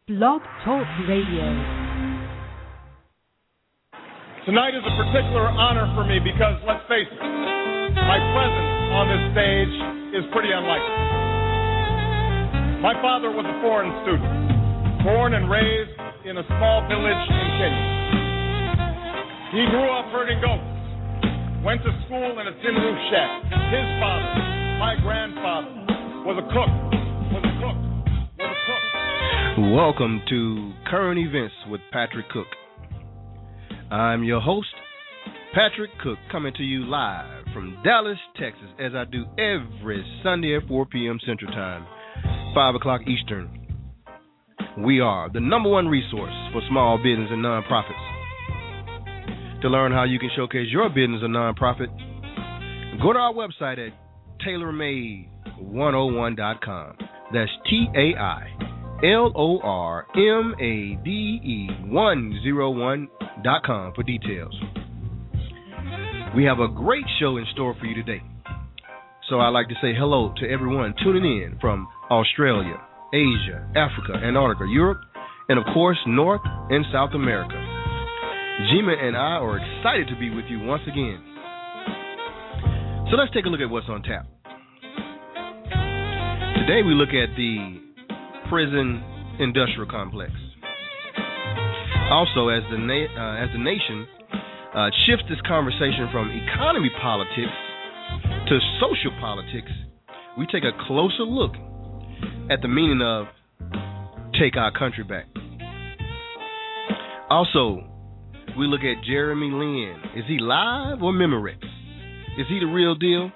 Blog Talk Radio. Tonight is a particular honor for me because, let's face it, my presence on this stage is pretty unlikely. My father was a foreign student, born and raised in a small village in Kenya. He grew up herding goats, went to school in a tin roof shack. His father, my grandfather, was a cook. Welcome to Current Events with Patrick Cook. I'm your host, Patrick Cook, coming to you live from Dallas, Texas, as I do every Sunday at 4 p.m. Central Time, 5 o'clock Eastern. We are the number one resource for small business and nonprofits. To learn how you can showcase your business or nonprofit, go to our website at tailormade101.com. That's TAILORMADE101.com for details. We have a great show in store for you today. So I'd like to say hello to everyone tuning in from Australia, Asia, Africa, Antarctica, Europe, and of course, North and South America. Jima and I are excited to be with you once again. So let's take a look at what's on tap. Today we look at the prison industrial complex. Also, as the nation shifts this conversation from economy politics to social politics, we take a closer look at the meaning of take our country back. Also, we look at Jeremy Lin. Is he live or Memorex? Is he the real deal?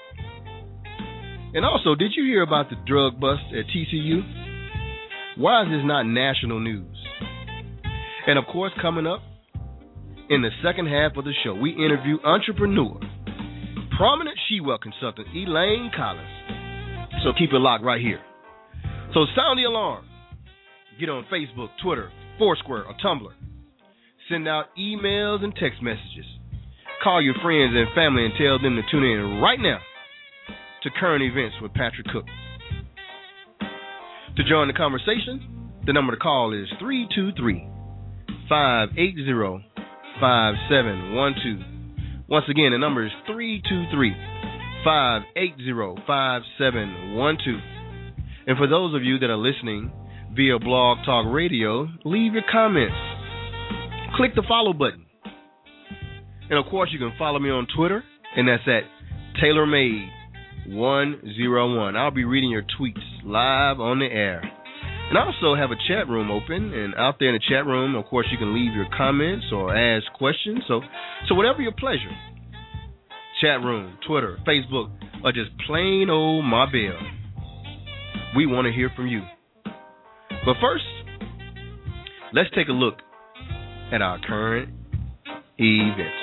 And also, did you hear about the drug bust at TCU? Why is this not national news? And of course, coming up in the second half of the show, we interview entrepreneur, prominent Shewell consultant Elaine Collins. So keep it locked right here. So sound the alarm. Get on Facebook, Twitter, Foursquare, or Tumblr. Send out emails and text messages. Call your friends and family and tell them to tune in right now to Current Events with Patrick Cook. To join the conversation, the number to call is 323-580-5712. Once again, the number is 323-580-5712. And for those of you that are listening via Blog Talk Radio, leave your comments. Click the follow button. And of course, you can follow me on Twitter, and that's at TailorMade101. I'll be reading your tweets live on the air. And I also have a chat room open, and out there in the chat room, of course, you can leave your comments or ask questions. So whatever your pleasure. Chat room, Twitter, Facebook, or just plain old my bell. We want to hear from you. But first, let's take a look at our current events.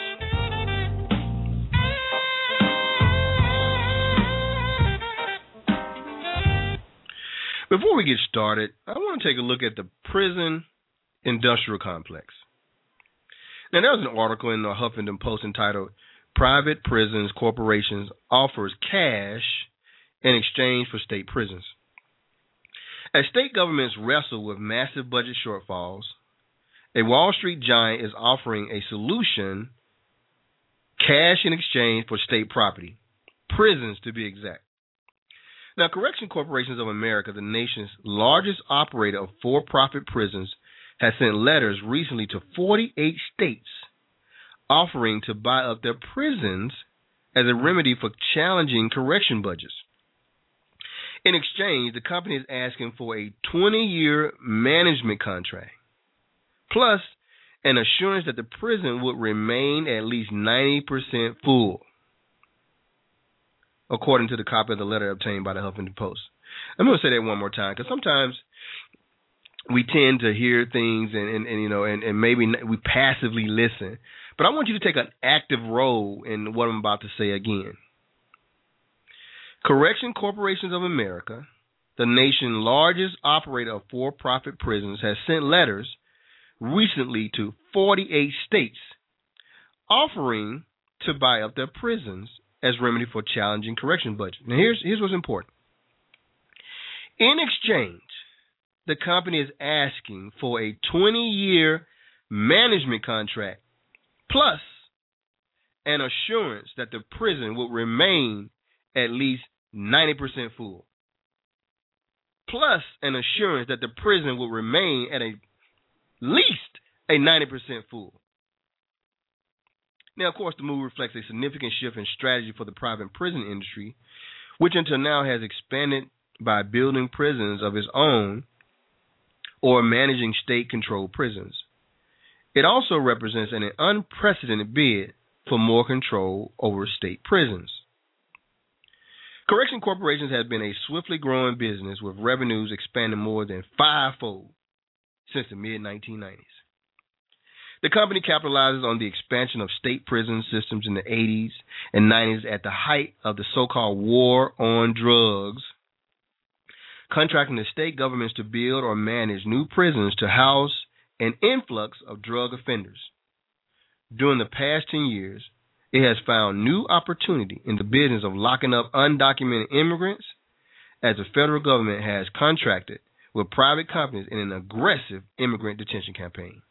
Before we get started, I want to take a look at the prison industrial complex. Now, there was an article in the Huffington Post entitled, Private Prisons Corporations Offers Cash in Exchange for State Prisons. As state governments wrestle with massive budget shortfalls, a Wall Street giant is offering a solution, cash in exchange for state property, prisons to be exact. Now, Correction Corporations of America, the nation's largest operator of for-profit prisons, has sent letters recently to 48 states offering to buy up their prisons as a remedy for challenging correction budgets. In exchange, the company is asking for a 20-year management contract, plus an assurance that the prison would remain at least 90% full, according to the copy of the letter obtained by the Huffington Post. I'm going to say that one more time, because sometimes we tend to hear things and maybe we passively listen. But I want you to take an active role in what I'm about to say again. Correction Corporations of America, the nation's largest operator of for-profit prisons, has sent letters recently to 48 states offering to buy up their prisons as remedy for challenging correction budget. Now, here's what's important. In exchange, the company is asking for a 20-year management contract plus an assurance that the prison will remain at least 90% full. Plus an assurance that the prison will remain at least a 90% full. Now, of course, the move reflects a significant shift in strategy for the private prison industry, which until now has expanded by building prisons of its own or managing state-controlled prisons. It also represents an unprecedented bid for more control over state prisons. Correction corporations have been a swiftly growing business with revenues expanding more than fivefold since the mid-1990s. The company capitalizes on the expansion of state prison systems in the 80s and 90s at the height of the so-called war on drugs, contracting the state governments to build or manage new prisons to house an influx of drug offenders. During the past 10 years, it has found new opportunity in the business of locking up undocumented immigrants as the federal government has contracted with private companies in an aggressive immigrant detention campaign.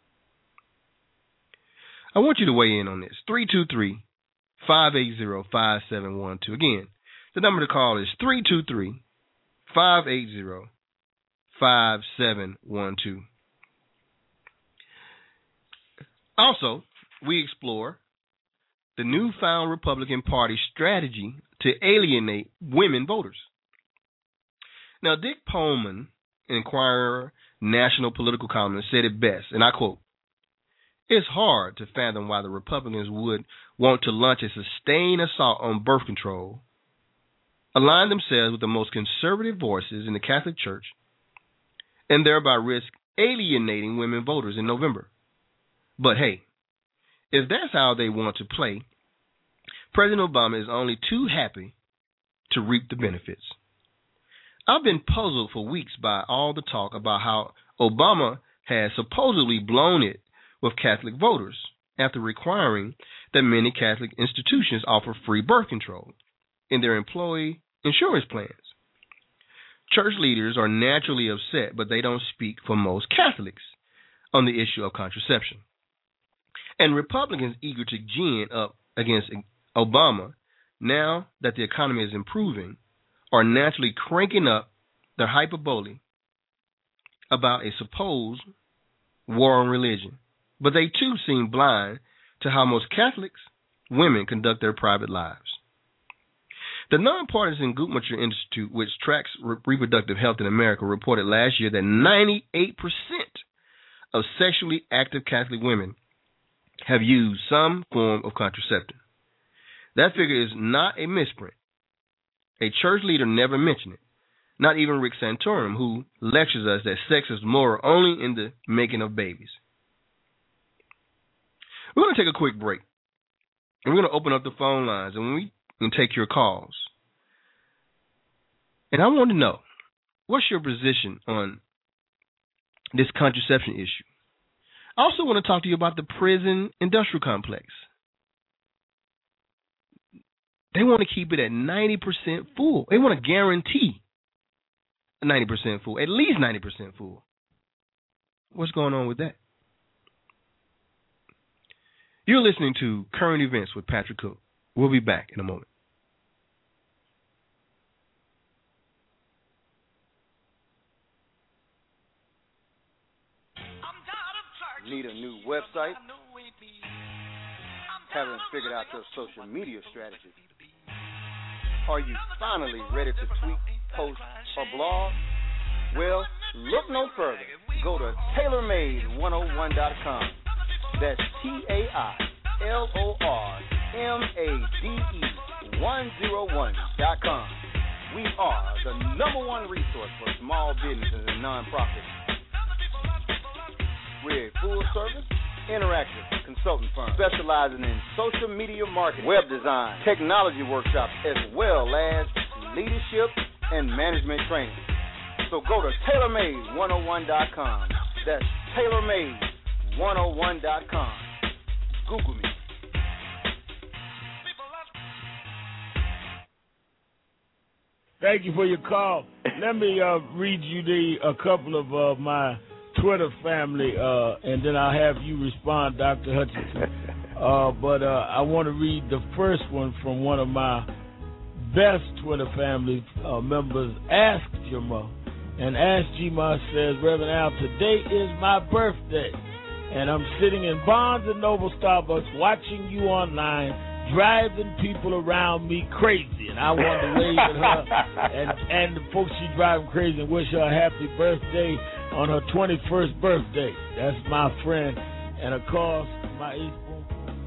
I want you to weigh in on this. 323-580-5712. Again, the number to call is 323-580-5712. Also, we explore the newfound Republican Party strategy to alienate women voters. Now, Dick Pullman, an Inquirer national political columnist, said it best, and I quote, "It's hard to fathom why the Republicans would want to launch a sustained assault on birth control, align themselves with the most conservative voices in the Catholic Church, and thereby risk alienating women voters in November. But hey, if that's how they want to play, President Obama is only too happy to reap the benefits." I've been puzzled for weeks by all the talk about how Obama has supposedly blown it with Catholic voters after requiring that many Catholic institutions offer free birth control in their employee insurance plans. Church leaders are naturally upset, but they don't speak for most Catholics on the issue of contraception. And Republicans eager to gin up against Obama, now that the economy is improving, are naturally cranking up their hyperbole about a supposed war on religion. But they too seem blind to how most Catholics, women, conduct their private lives. The nonpartisan Guttmacher Institute, which tracks reproductive health in America, reported last year that 98% of sexually active Catholic women have used some form of contraceptive. That figure is not a misprint. A church leader never mentioned it, not even Rick Santorum, who lectures us that sex is moral only in the making of babies. We're going to take a quick break, and we're going to open up the phone lines, and we can take your calls. And I want to know, what's your position on this contraception issue? I also want to talk to you about the prison industrial complex. They want to keep it at 90% full. They want to guarantee 90% full, at least 90% full. What's going on with that? You're listening to Current Events with Patrick Cook. We'll be back in a moment. Need a new website? Haven't figured out your social media strategy? Are you finally ready to tweet, post, or blog? Well, look no further. Go to TaylorMade101.com. That's TaylorMade101.com. We are the #1 resource for small businesses and nonprofits. We're a full-service, interactive consulting firm specializing in social media marketing, web design, technology workshops, as well as leadership and management training. So go to TaylorMade101.com. That's TaylorMade101.com. Google me. Thank you for your call. Let me read you a couple of my Twitter family, and then I'll have you respond, Dr. Hutchinson. But I want to read the first one from one of my best Twitter family members, Ask Jima. And Ask Jima says, Reverend Al, today is my birthday, and I'm sitting in Barnes & Noble Starbucks watching you online, driving people around me crazy. And I want to wave at her and the folks she driving crazy and wish her a happy birthday on her 21st birthday. That's my friend. And, of course, my East Boom.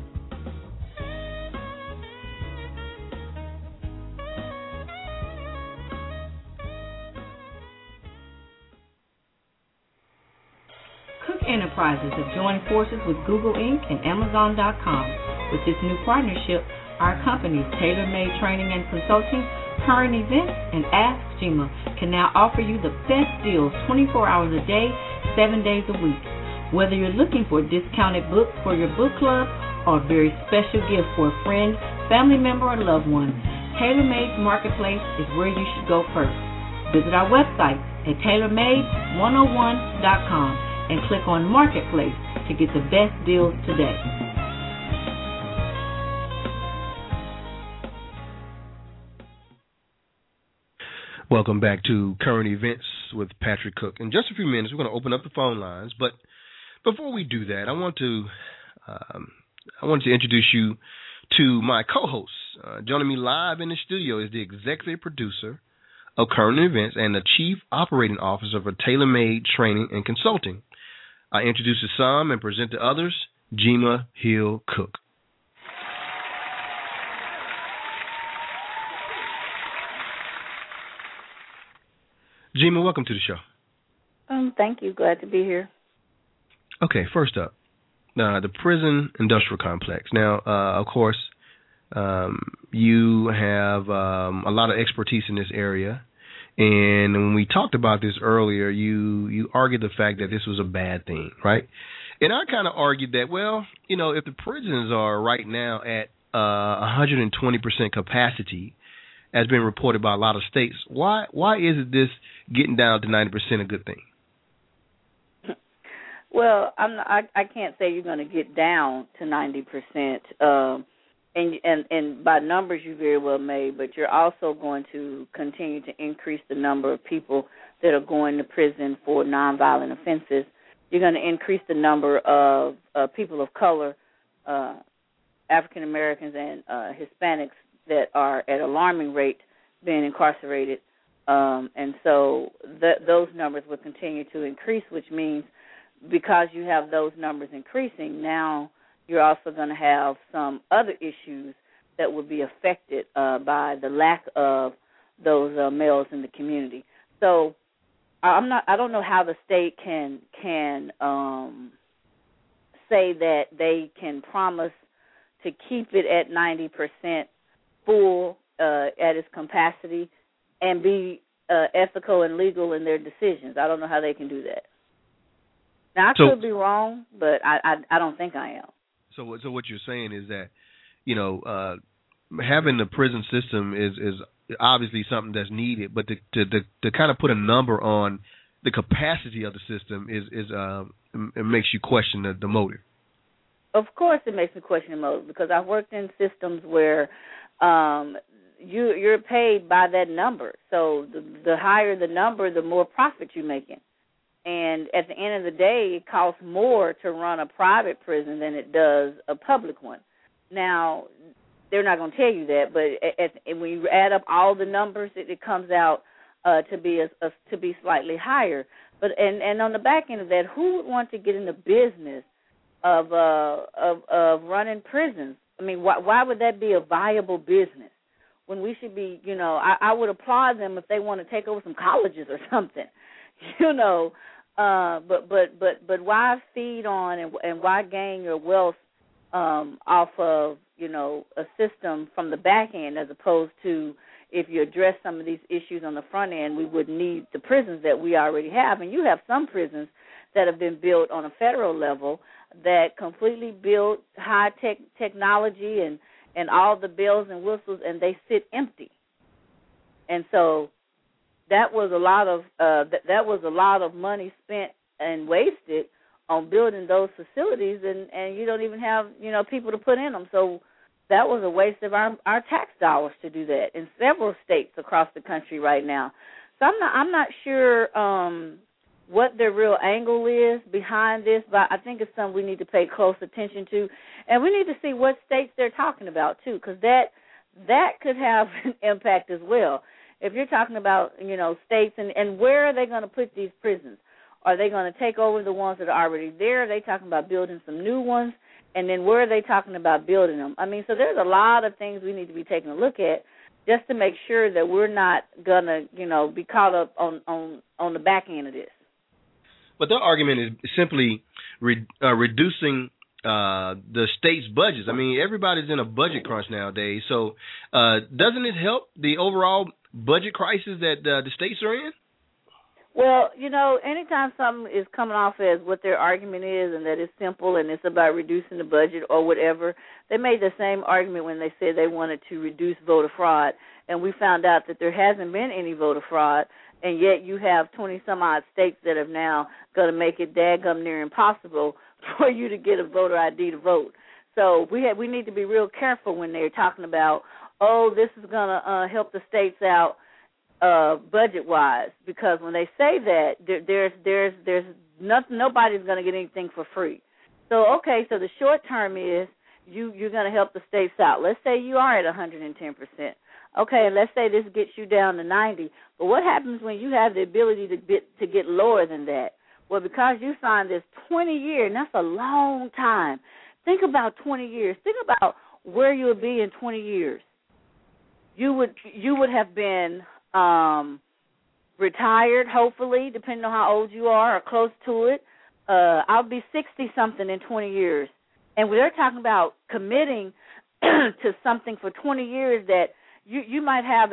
Cook Enterprises have joined forces with Google Inc. and Amazon.com. With this new partnership, our companies, Tailor Made Training and Consulting, Current Events, and Ask Jima, can now offer you the best deals 24 hours a day, 7 days a week. Whether you're looking for a discounted book for your book club or a very special gift for a friend, family member, or loved one, Tailor Made's Marketplace is where you should go first. Visit our website at tailormade101.com and click on Marketplace to get the best deals today. Welcome back to Current Events with Patrick Cook. In just a few minutes, we're going to open up the phone lines. But before we do that, I want to introduce you to my co-host. Joining me live in the studio is the executive producer of Current Events and the chief operating officer for Tailor Made Training and Consulting. I introduce to some and present to others, Jima Hill Cook. Jima, welcome to the show. Thank you. Glad to be here. Okay, first up, the prison industrial complex. Now, of course, you have a lot of expertise in this area. And when we talked about this earlier, you argued the fact that this was a bad thing, right? And I kind of argued that, well, you know, if the prisons are right now at 120% capacity, as been reported by a lot of states, why isn't this getting down to 90% a good thing? Well, I can't say you're going to get down to 90%. And by numbers you very well may, but you're also going to continue to increase the number of people that are going to prison for nonviolent offenses. You're going to increase the number of people of color, African Americans and Hispanics that are at alarming rate being incarcerated. And so those numbers will continue to increase, which means because you have those numbers increasing, now you're also going to have some other issues that will be affected by the lack of those males in the community. So I don't know how the state can say that they can promise to keep it at 90% full at its capacity and be ethical and legal in their decisions. I don't know how they can do that. Now, I could be wrong, but I don't think I am. So what you're saying is that, you know, having the prison system is obviously something that's needed, but to kind of put a number on the capacity of the system is it makes you question the motive. Of course, it makes me question the motive because I've worked in systems where you're paid by that number. So the higher the number, the more profit you're making. And at the end of the day, it costs more to run a private prison than it does a public one. Now, they're not going to tell you that, but when you add up all the numbers, it comes out to be slightly higher. But and on the back end of that, who would want to get in the business of running prisons? I mean, why would that be a viable business when we should be? You know, I would applaud them if they want to take over some colleges or something. You know, but why feed on and why gain your wealth off of, you know, a system from the back end as opposed to if you address some of these issues on the front end, we would need the prisons that we already have. And you have some prisons that have been built on a federal level that completely build high-tech technology and all the bells and whistles, and they sit empty. And so that was a lot of money spent and wasted on building those facilities, and you don't even have, people to put in them. So that was a waste of our tax dollars to do that in several states across the country right now. So I'm not sure what their real angle is behind this, but I think it's something we need to pay close attention to, and we need to see what states they're talking about too, because that could have an impact as well. If you're talking about, states, and where are they going to put these prisons? Are they going to take over the ones that are already there? Are they talking about building some new ones? And then where are they talking about building them? I mean, so there's a lot of things we need to be taking a look at just to make sure that we're not going to, be caught up on the back end of this. But their argument is simply reducing the state's budgets. I mean, everybody's in a budget crunch nowadays. So doesn't it help the overall budget crisis that the states are in? Well, anytime something is coming off as what their argument is and that it's simple and it's about reducing the budget or whatever, they made the same argument when they said they wanted to reduce voter fraud. And we found out that there hasn't been any voter fraud, and yet you have 20-some-odd states that have now going to make it daggum near impossible for you to get a voter ID to vote. So we need to be real careful when they're talking about, this is going to help the states out budget-wise, because when they say that, there's nothing, nobody's going to get anything for free. So, so the short term is you're going to help the states out. Let's say you are at 110%. Okay, and let's say this gets you down to 90. But what happens when you have the ability to get lower than that? Well, because you signed this 20-year, and that's a long time. Think about 20 years. Think about where you would be in 20 years. You would have been retired, hopefully, depending on how old you are or close to it. I'll be 60-something in 20 years. And they're talking about committing to something for 20 years that you might have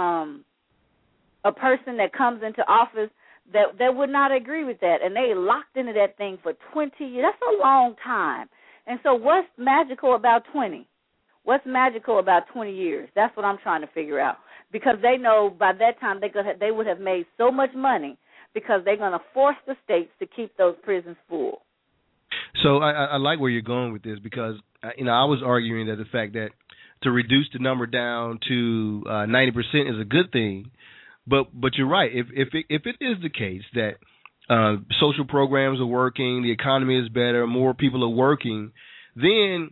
a person that comes into office that would not agree with that, and they locked into that thing for 20 years. That's a long time. And so what's magical about 20? What's magical about 20 years? That's what I'm trying to figure out, because they know by that time they would have made so much money because they're going to force the states to keep those prisons full. So I like where you're going with this, because I was arguing that the fact that to reduce the number down to 90% is a good thing, but you're right. If it is the case that social programs are working, the economy is better, more people are working, then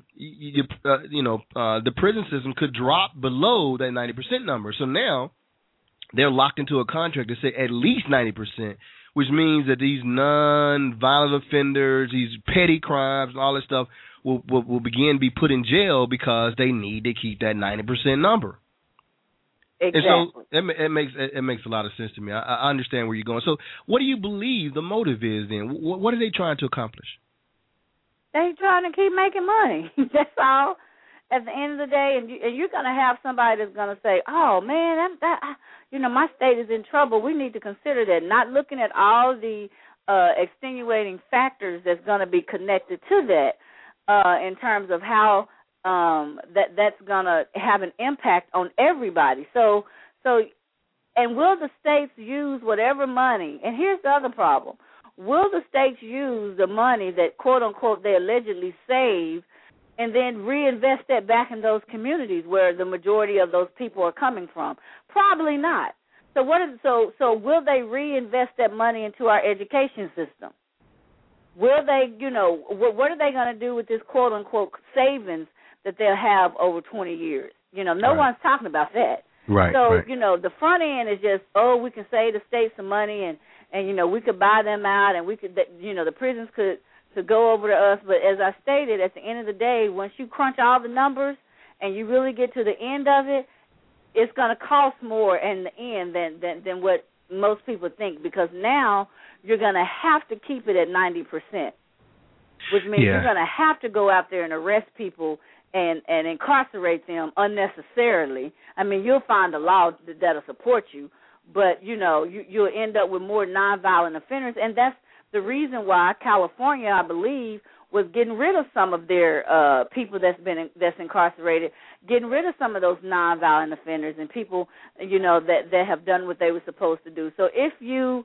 the prison system could drop below that 90% number. So now they're locked into a contract to say at least 90%, which means that these non-violent offenders, these petty crimes, and all this stuff will begin to be put in jail because they need to keep that 90% number. Exactly. And so it makes a lot of sense to me. I understand where you're going. So what do you believe the motive is then? What are they trying to accomplish? They're trying to keep making money. That's all. At the end of the day, and you're going to have somebody that's going to say, "Oh man, my state is in trouble. We need to consider that." Not looking at all the extenuating factors that's going to be connected to that, in terms of how that's going to have an impact on everybody. So, and will the states use whatever money? And here's the other problem. Will the states use the money that, quote, unquote, they allegedly save and then reinvest that back in those communities where the majority of those people are coming from? Probably not. So so will they reinvest that money into our education system? Will they, what are they going to do with this, quote, unquote, savings that they'll have over 20 years? No one's talking about that. Right. So, the front end is just, we can save the state some money and we could buy them out, and we could, the prisons could go over to us. But as I stated, at the end of the day, once you crunch all the numbers and you really get to the end of it, it's going to cost more in the end than what most people think, because now you're going to have to keep it at 90%, which means you're going to have to go out there and arrest people and incarcerate them unnecessarily. I mean, you'll find a law that'll support you, but, you'll end up with more nonviolent offenders, and the reason why California, I believe, was getting rid of some of their people that's incarcerated, getting rid of some of those nonviolent offenders and people, that have done what they were supposed to do. So if you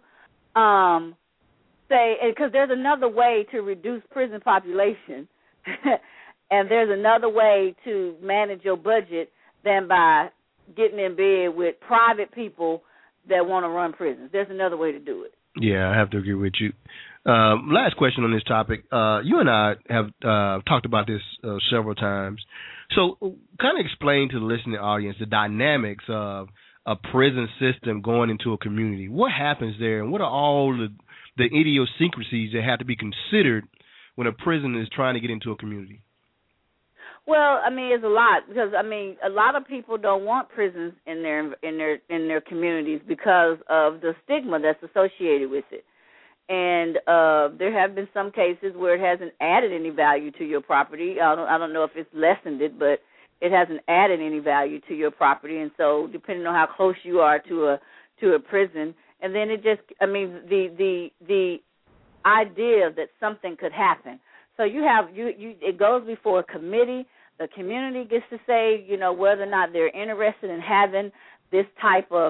say, because there's another way to reduce prison population, and there's another way to manage your budget than by getting in bed with private people that want to run prisons. There's another way to do it. Yeah, I have to agree with you. Last question on this topic. You and I have talked about this several times. So kind of explain to the listening audience the dynamics of a prison system going into a community. What happens there, and what are all the idiosyncrasies that have to be considered when a prison is trying to get into a community? Well, I mean, it's a lot because a lot of people don't want prisons in their communities because of the stigma that's associated with it. And there have been some cases where it hasn't added any value to your property. I don't know if it's lessened it, but it hasn't added any value to your property. And so, depending on how close you are to a prison, and then the idea that something could happen. So it goes before a committee. The community gets to say, whether or not they're interested in having this type of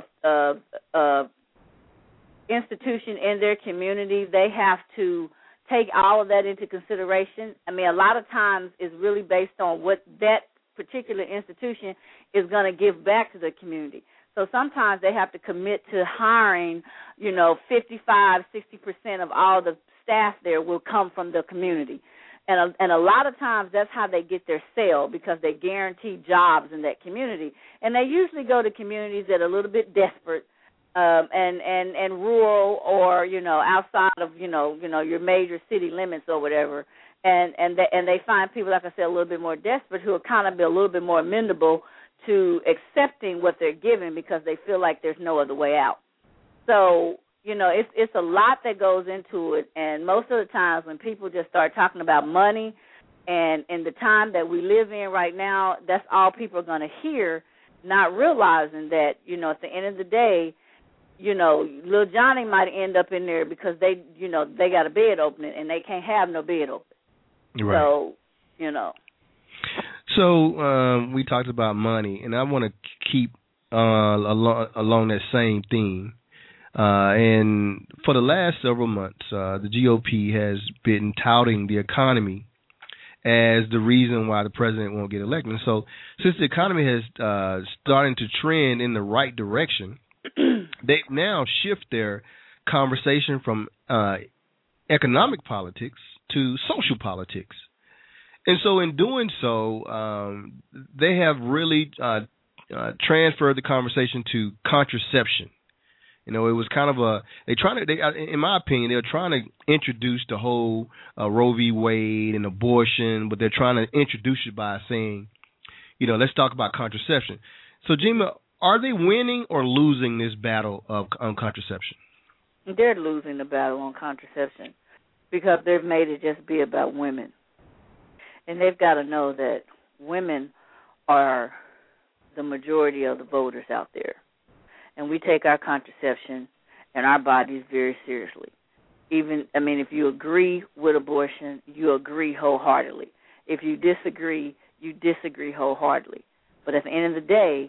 institution in their community. They have to take all of that into consideration. I mean, a lot of times it's really based on what that particular institution is going to give back to the community. So sometimes they have to commit to hiring, 55, 60% of all the staff there will come from the community. And a lot of times that's how they get their sale, because they guarantee jobs in that community. And they usually go to communities that are a little bit desperate and rural, or outside of your major city limits or whatever. And they find people, like I said, a little bit more desperate, who are kind of a little bit more amenable to accepting what they're given because they feel like there's no other way out. So it's a lot that goes into it, and most of the times when people just start talking about money, and in the time that we live in right now, that's all people are going to hear, not realizing that, at the end of the day, little Johnny might end up in there because they got a bed opening, and they can't have no bed open. Right. So, So we talked about money, and I want to keep along that same theme. And for the last several months, the GOP has been touting the economy as the reason why the president won't get elected. And so since the economy has started to trend in the right direction, they've now shifted their conversation from economic politics to social politics. And so in doing so, they have really transferred the conversation to contraception. It was kind of in my opinion, they're trying to introduce the whole Roe v. Wade and abortion, but they're trying to introduce it by saying, let's talk about contraception. So, Jima, are they winning or losing this battle on contraception? They're losing the battle on contraception because they've made it just be about women. And they've got to know that women are the majority of the voters out there. And we take our contraception and our bodies very seriously. If you agree with abortion, you agree wholeheartedly. If you disagree, you disagree wholeheartedly. But at the end of the day,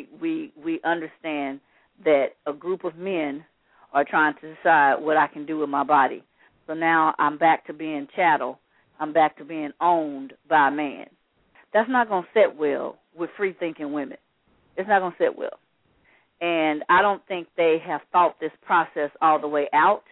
we understand that a group of men are trying to decide what I can do with my body. So now I'm back to being chattel. I'm back to being owned by a man. That's not going to sit well with free-thinking women. It's not going to sit well. And I don't think they have thought this process all the way out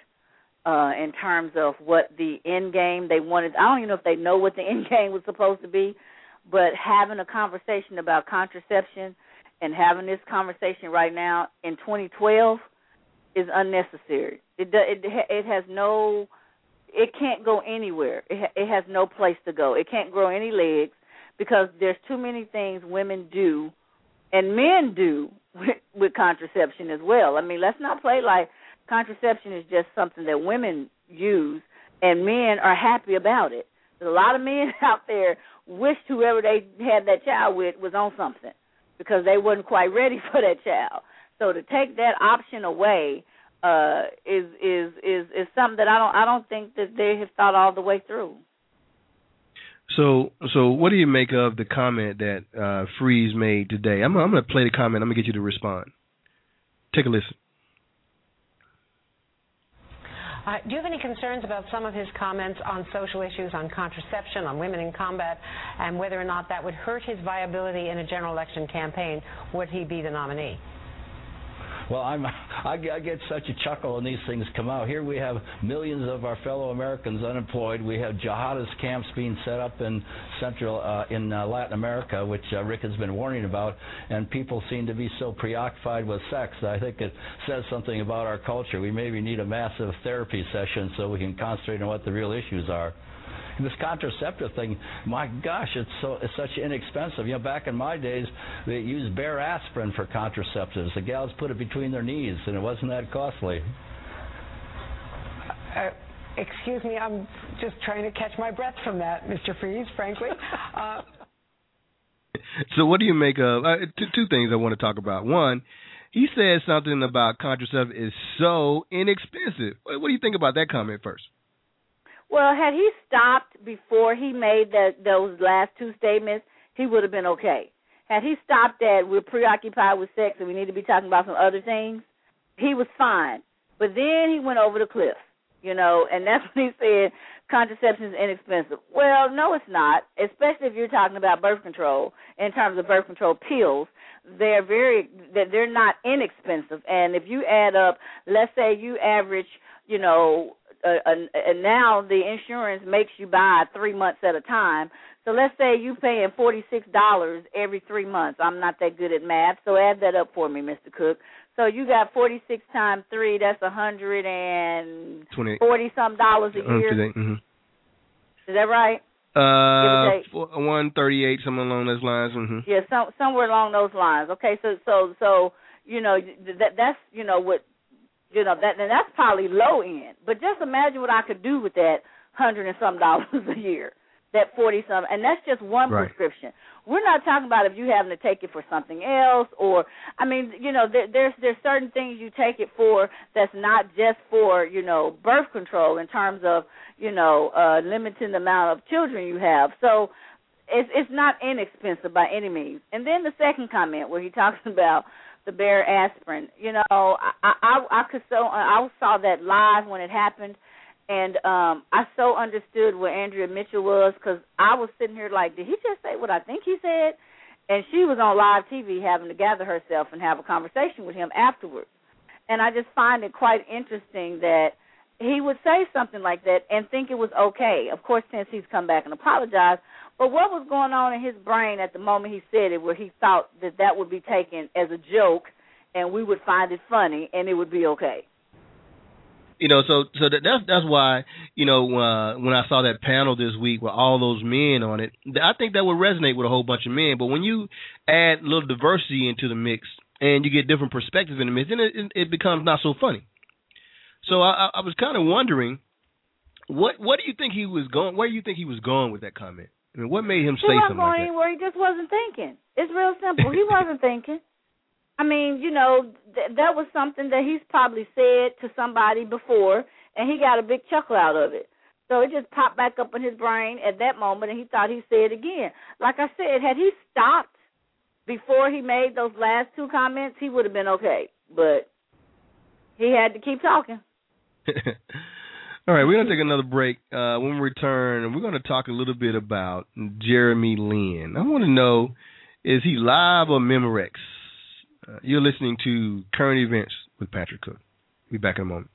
in terms of what the end game they wanted. I don't even know if they know what the end game was supposed to be, but having a conversation about contraception and having this conversation right now in 2012 is unnecessary. It has no, it can't go anywhere. It has no place to go. It can't grow any legs because there's too many things women do and men do with contraception as well. Let's not play like contraception is just something that women use and men are happy about it. There's a lot of men out there wished whoever they had that child with was on something because they wasn't quite ready for that child. So to take that option away is something that I don't think that they have thought all the way through. So what do you make of the comment that Freeze made today? I'm going to play the comment. I'm going to get you to respond. Take a listen. Do you have any concerns about some of his comments on social issues, on contraception, on women in combat, and whether or not that would hurt his viability in a general election campaign? Would he be the nominee? Well, I get such a chuckle when these things come out. Here we have millions of our fellow Americans unemployed. We have jihadist camps being set up in Latin America, which Rick has been warning about, and people seem to be so preoccupied with sex that I think it says something about our culture. We maybe need a massive therapy session so we can concentrate on what the real issues are. This contraceptive thing, my gosh, it's such inexpensive. You know, back in my days, they used bare aspirin for contraceptives. The gals put it between their knees, and it wasn't that costly. Excuse me, I'm just trying to catch my breath from that, Mr. Freeze, frankly. So what do you make of two things I want to talk about? One, he said something about contraceptive is so inexpensive. What do you think about that comment first? Well, had he stopped before he made those last two statements, he would have been okay. Had he stopped at we're preoccupied with sex and we need to be talking about some other things, he was fine. But then he went over the cliff, you know, and that's when he said contraception is inexpensive. Well, no, it's not, especially if you're talking about birth control. In terms of birth control pills, they're not inexpensive. And if you add up, let's say you average, you know, and now the insurance makes you buy 3 months at a time. So let's say you're paying $46 every 3 months. I'm not that good at math, so add that up for me, Mr. Cook. So you got 46 times 3, that's $140-some a year. Mm-hmm. Is that right? 138, something along those lines. Mm-hmm. Yeah, somewhere along those lines. Okay, so you know that's you know what. You know, that's probably low end. But just imagine what I could do with that $100 and some a year, that 40-some, and that's just one prescription. We're not talking about if you're having to take it for something else, or I mean, you know, there's certain things you take it for that's not just for, you know, birth control in terms of, you know, limiting the amount of children you have. So it's not inexpensive by any means. And then the second comment where he talks about the bare aspirin. You know, I saw that live when it happened, and I so understood where Andrea Mitchell was, because I was sitting here like, did he just say what I think he said? And she was on live TV having to gather herself and have a conversation with him afterwards. And I just find it quite interesting that he would say something like that and think it was okay. Of course, since he's come back and apologized. But what was going on in his brain at the moment he said it, where he thought that would be taken as a joke and we would find it funny and it would be okay? You know, so that's why, you know, when I saw that panel this week with all those men on it, I think that would resonate with a whole bunch of men. But when you add a little diversity into the mix and you get different perspectives in the mix, then it becomes not so funny. So I was kind of wondering, what do you think he was going? Where do you think he was going with that comment? I mean, what made him say something like that? He wasn't going anywhere. He just wasn't thinking. It's real simple. He wasn't thinking. I mean, you know, that was something that he's probably said to somebody before, and he got a big chuckle out of it. So it just popped back up in his brain at that moment, and he thought he'd say it again. Like I said, had he stopped before he made those last two comments, he would have been okay. But he had to keep talking. All right, we're going to take another break. When we return, we're going to talk a little bit about Jeremy Lin. I want to know, is he live or Memorex? You're listening to Current Events with Patrick Cook. We'll be back in a moment.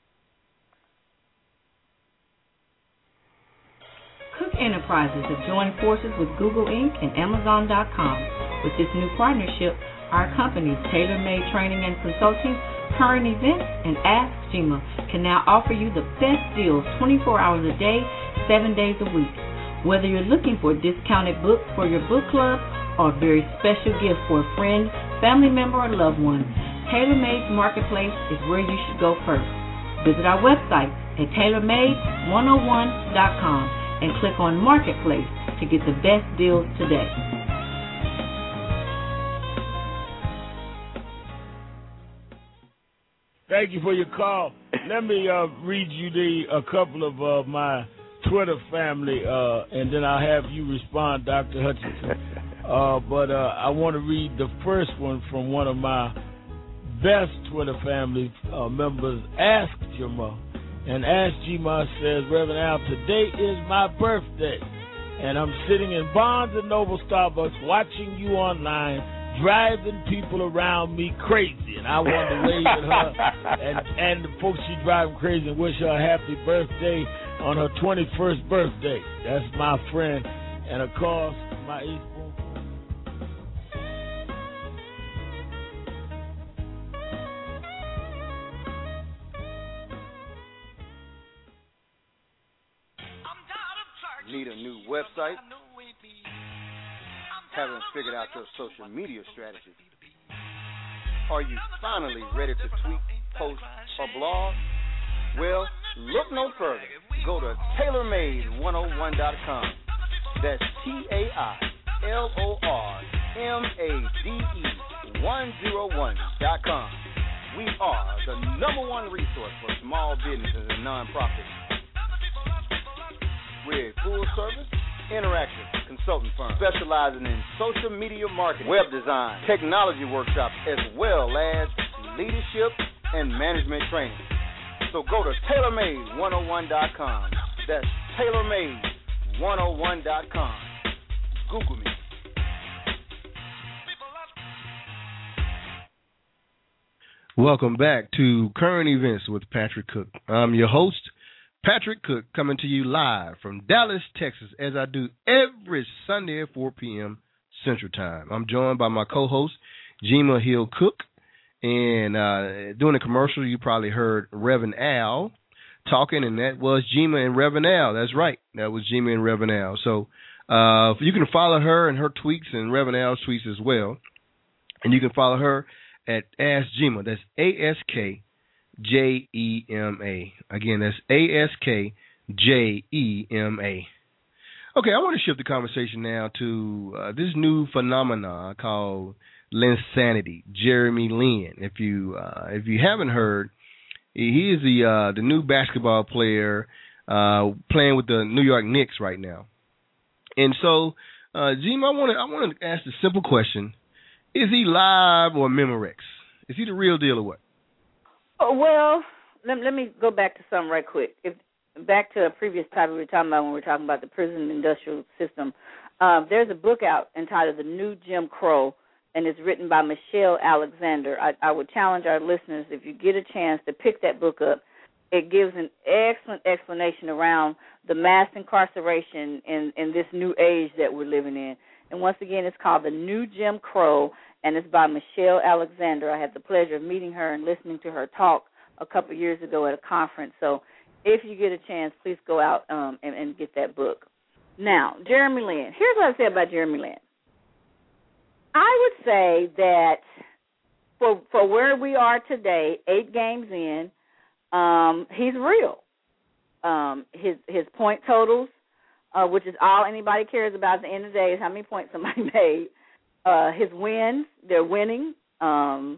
Cook Enterprises have joined forces with Google Inc. and Amazon.com. With this new partnership, our companies, Tailor Made Training and Consulting, Current Events, and Ask Gma, can now offer you the best deals 24 hours a day, 7 days a week. Whether you're looking for a discounted book for your book club or a very special gift for a friend, family member, or loved one, Tailor Made's Marketplace is where you should go first. Visit our website at tailormade101.com and click on Marketplace to get the best deals today. Thank you for your call. Let me read you a couple of my Twitter family, and then I'll have you respond, Dr. Hutchinson. But I want to read the first one from one of my best Twitter family members, Ask Jima. And Ask Jima says, Reverend Al, today is my birthday, and I'm sitting in Barnes & Noble Starbucks watching you online, driving people around me crazy. And I want to wave at her and the folks she driving crazy and wish her a happy birthday on her 21st birthday. That's my friend. And, of course, my East Need a new website? Haven't figured out your social media strategy? Are you finally ready to tweet, post, or blog? Well, look no further. Go to TaylorMade101.com. That's TaylorMade101.com. We are the #1 resource for small businesses and nonprofits. We're a full-service, interactive consulting firm specializing in social media marketing, web design, technology workshops, as well as leadership and management training. So go to TaylorMade101.com. That's TaylorMade101.com. Google me. Welcome back to Current Events with Patrick Cook. I'm your host, Patrick Cook, coming to you live from Dallas, Texas, as I do every Sunday at 4 p.m. Central Time. I'm joined by my co-host, Jima Hill Cook, and doing a commercial, you probably heard Reverend Al talking, and that was Jima and Reverend Al. That's right, that was Jima and Reverend Al. So you can follow her and her tweets and Reverend Al's tweets as well, and you can follow her at Ask Jima. That's ASKJEMA. Again, that's ASKJEMA. Okay, I want to shift the conversation now to this new phenomenon called Linsanity. Jeremy Lin. If you haven't heard, he is the new basketball player playing with the New York Knicks right now. And so, Jim, I want to ask the simple question: is he live or Memorex? Is he the real deal or what? Oh, well, let me go back to something right quick. Back to a previous topic we were talking about when we were talking about the prison industrial system. There's a book out entitled The New Jim Crow, and it's written by Michelle Alexander. I would challenge our listeners, if you get a chance, to pick that book up. It gives an excellent explanation around the mass incarceration in this new age that we're living in. And once again, it's called The New Jim Crow, and it's by Michelle Alexander. I had the pleasure of meeting her and listening to her talk a couple of years ago at a conference. So if you get a chance, please go out and get that book. Now, Jeremy Lin. Here's what I say about Jeremy Lin. I would say that for where we are today, 8 games in, he's real. His point totals, which is all anybody cares about at the end of the day, is how many points somebody made. His wins, they're winning, and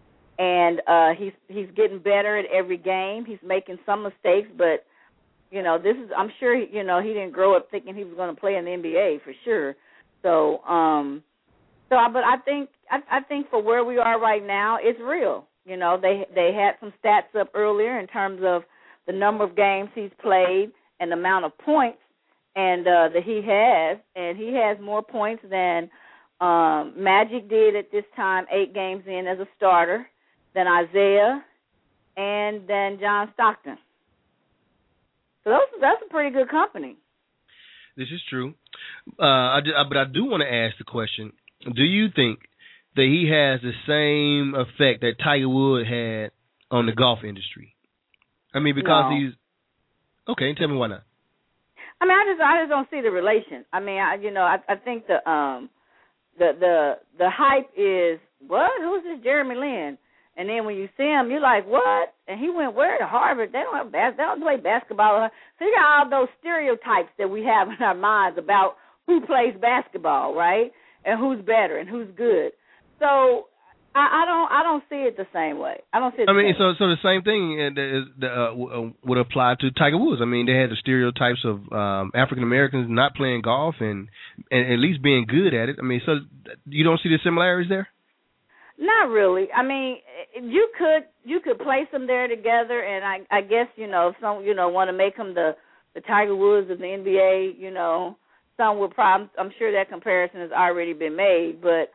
he's getting better at every game. He's making some mistakes, but I'm sure he didn't grow up thinking he was going to play in the NBA for sure. But I think for where we are right now, it's real. They had some stats up earlier in terms of the number of games he's played and the amount of points and that he has, and he has more points than Magic did at this time, 8 games in as a starter, than Isaiah, and then John Stockton. So that's a pretty good company. This is true. But I do want to ask the question, do you think that he has the same effect that Tiger Woods had on the golf industry? I mean, because he's... Okay, tell me why not. I mean, I just don't see the relation. I mean, I think the hype is, what? Who's this Jeremy Lin? And then when you see him, you're like, what? And he went where? To Harvard. They don't play basketball. So you got all those stereotypes that we have in our minds about who plays basketball, right? And who's better and who's good. So I don't see it the same way. I don't see it. So the same thing would apply to Tiger Woods. I mean, they had the stereotypes of African Americans not playing golf and at least being good at it. I mean, so you don't see the similarities there? Not really. I mean, you could place them there together, and I guess if some want to make them the Tiger Woods of the NBA, some would probably. I'm sure that comparison has already been made, but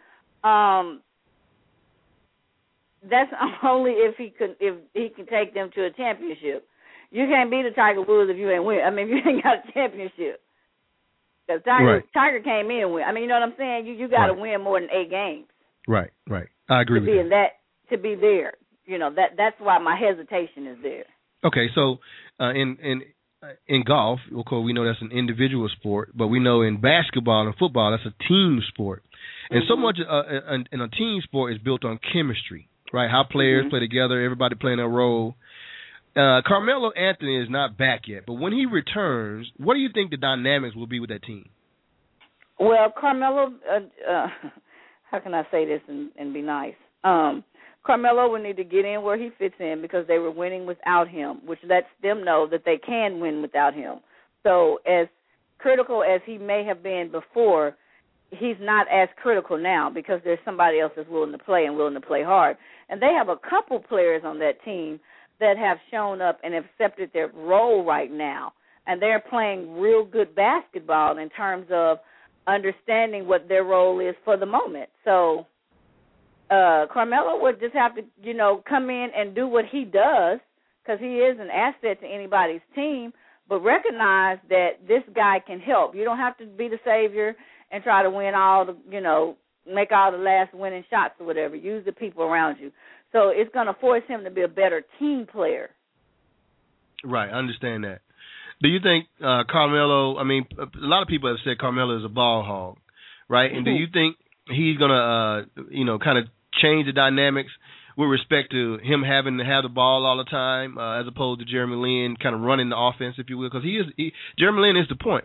that's only if he can take them to a championship. You can't be the Tiger Woods if you ain't win. I mean, if you ain't got a championship. Because Tiger came in with. I mean, you know what I'm saying? You got to win more than 8 games. Right. I agree with that. To be there, that's why my hesitation is there. Okay, so in golf, of course, we know that's an individual sport, but we know in basketball and football that's a team sport, and so much in a team sport is built on chemistry, right? How players play together, everybody playing a role. Carmelo Anthony is not back yet, but when he returns, what do you think the dynamics will be with that team? Well, Carmelo. How can I say this and be nice? Carmelo would need to get in where he fits in because they were winning without him, which lets them know that they can win without him. So as critical as he may have been before, he's not as critical now because there's somebody else that's willing to play and willing to play hard. And they have a couple players on that team that have shown up and accepted their role right now. And they're playing real good basketball in terms of understanding what their role is for the moment. So Carmelo would just have to, come in and do what he does because he is an asset to anybody's team, but recognize that this guy can help. You don't have to be the savior and try to win all the, make all the last winning shots or whatever. Use the people around you. So it's going to force him to be a better team player. Right, I understand that. Do you think Carmelo, I mean, a lot of people have said Carmelo is a ball hog, right? And do you think he's going to, kind of change the dynamics with respect to him having to have the ball all the time as opposed to Jeremy Lin kind of running the offense, if you will? Because Jeremy Lin is the point.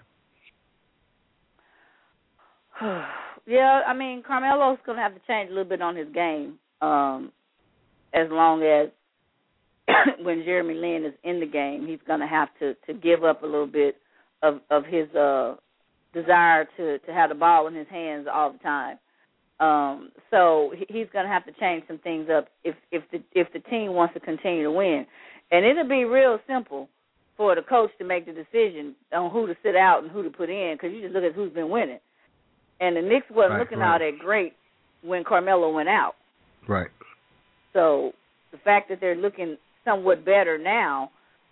Yeah, I mean, Carmelo's going to have to change a little bit on his game as long as when Jeremy Lin is in the game, he's going to have to give up a little bit of his desire to have the ball in his hands all the time. So he's going to have to change some things up if the team wants to continue to win. And it'll be real simple for the coach to make the decision on who to sit out and who to put in because you just look at who's been winning. And the Knicks wasn't looking all that great when Carmelo went out. Right. So the fact that they're looking somewhat better now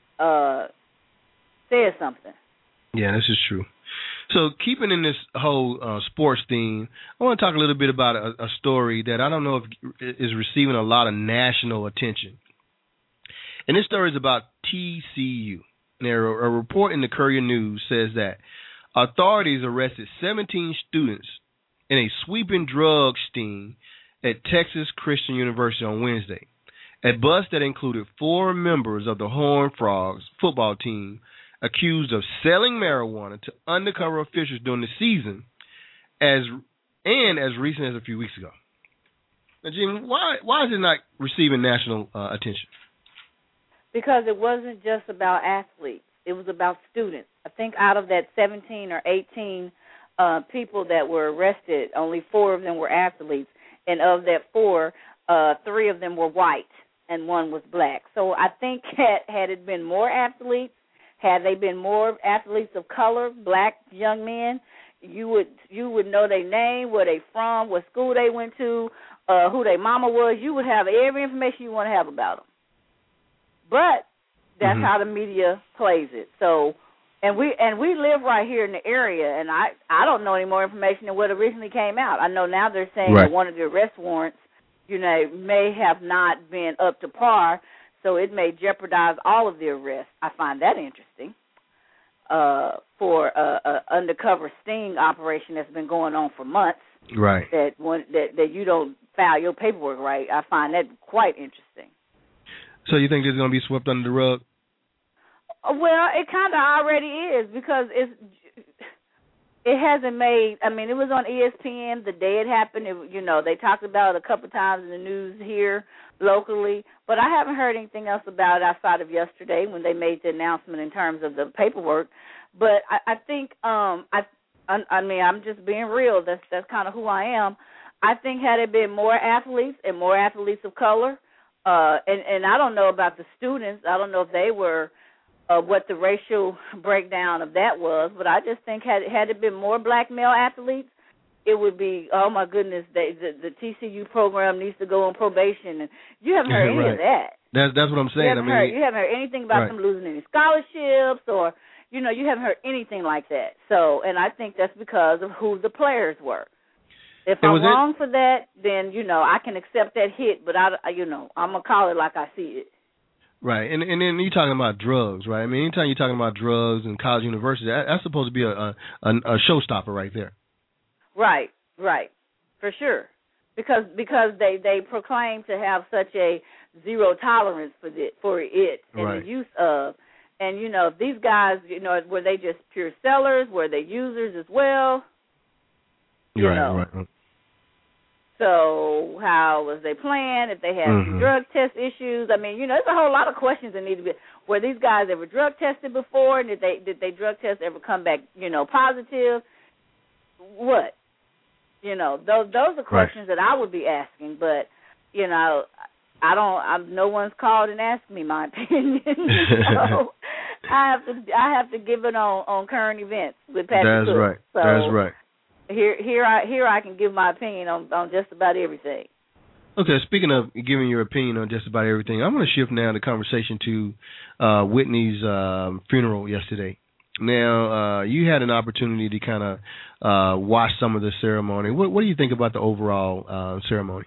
says something. Yeah, this is true. So keeping in this whole sports theme, I want to talk a little bit about a story that I don't know if is receiving a lot of national attention. And this story is about TCU. And a report in the Courier News says that authorities arrested 17 students in a sweeping drug sting at Texas Christian University on Wednesday. A bus that included 4 members of the Horned Frogs football team accused of selling marijuana to undercover officials during the season as recent as a few weeks ago. Now, Jim, why is it not receiving national attention? Because it wasn't just about athletes. It was about students. I think out of that 17 or 18 people that were arrested, only 4 of them were athletes. And of that 4, 3 of them were white and 1 was black. So I think had it been more athletes, had they been more athletes of color, black young men, you would know their name, where they from, what school they went to, who their mama was. You would have every information you want to have about them. But that's how the media plays it. So, and we live right here in the area, and I don't know any more information than what originally came out. I know now they're saying that one of the arrest warrants, may have not been up to par, so it may jeopardize all of the arrests. I find that interesting for an undercover sting operation that's been going on for months. Right. That you don't file your paperwork right. I find that quite interesting. So you think this is going to be swept under the rug? Well, it kind of already is because It hasn't made. I mean, it was on ESPN the day it happened. They talked about it a couple of times in the news here locally, but I haven't heard anything else about it outside of yesterday when they made the announcement in terms of the paperwork. But I think, I mean, I'm just being real. That's kind of who I am. I think had it been more athletes and more athletes of color, and I don't know about the students. I don't know if they were. What the racial breakdown of that was, but I just think had it been more black male athletes, it would be, oh my goodness, the TCU program needs to go on probation, and you haven't heard any of that. That's what I'm saying. You haven't heard anything about them losing any scholarships, or you haven't heard anything like that. So, and I think that's because of who the players were. If I'm wrong for that, then I can accept that hit, but I'm gonna call it like I see it. Right, and then you're talking about drugs, right? I mean, anytime you're talking about drugs in college, university, that's supposed to be a showstopper right there. Right, for sure, because they proclaim to have such a zero tolerance for it and the use of, and if these guys, were they just pure sellers? Were they users as well? Right. So how was they playing? If they had some drug test issues? I mean, there's a whole lot of questions that need to be. Were these guys ever drug tested before? And did they drug test ever come back, positive? What? Those are questions that I would be asking. But, no one's called and asked me my opinion. So I have to give it on current events with Patrick Cook. Right. So, that's right. Here I can give my opinion on just about everything. Okay, speaking of giving your opinion on just about everything, I'm going to shift now the conversation to Whitney's funeral yesterday. Now, you had an opportunity to kind of watch some of the ceremony. What do you think about the overall ceremony?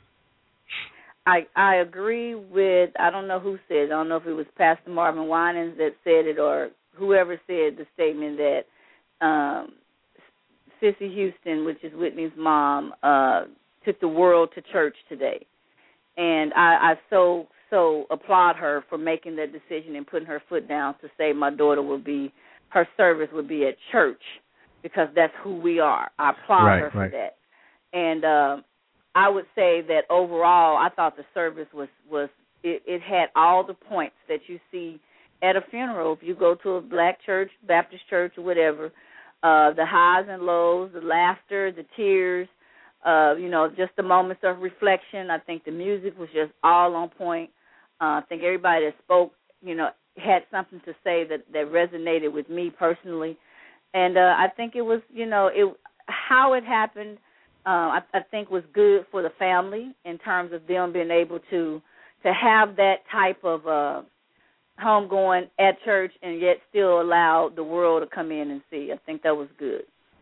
I agree with, I don't know who said it. I don't know if it was Pastor Marvin Winans that said it or whoever said the statement that Sissy Houston, which is Whitney's mom, took the world to church today. And I so applaud her for making that decision and putting her foot down to say her service would be at church, because that's who we are. I applaud her for that. And I would say that overall I thought the service it had all the points that you see at a funeral. If you go to a black church, Baptist church, or whatever, the highs and lows, the laughter, the tears, just the moments of reflection. I think the music was just all on point. I think everybody that spoke, had something to say that resonated with me personally. And I think it was, how it happened, I think was good for the family in terms of them being able to have that type of homegoing at church and yet still allow the world to come in and see. I think that was good.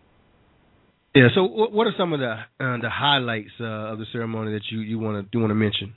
Yeah. So, what are some of the highlights of the ceremony that you want to mention?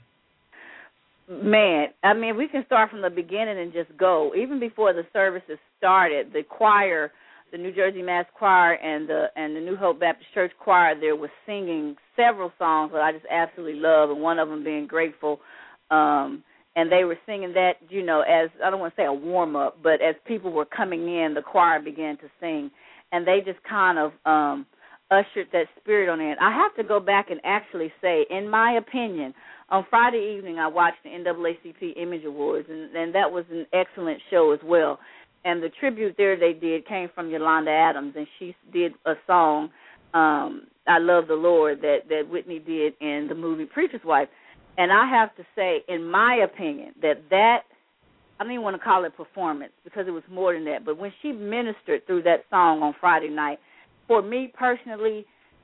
Man, I mean, we can start from the beginning and just go. Even before the services started, the choir, the New Jersey Mass Choir and the New Hope Baptist Church Choir, there was singing several songs that I just absolutely love, and one of them being Grateful. And they were singing that, as, I don't want to say a warm-up, but as people were coming in, the choir began to sing. And they just kind of ushered that spirit on in. I have to go back and actually say, in my opinion, on Friday evening I watched the NAACP Image Awards, and that was an excellent show as well. And the tribute there they did came from Yolanda Adams, and she did a song, I Love the Lord, that Whitney did in the movie Preacher's Wife. And I have to say, in my opinion, that I don't even want to call it performance because it was more than that, but when she ministered through that song on Friday night, for me personally,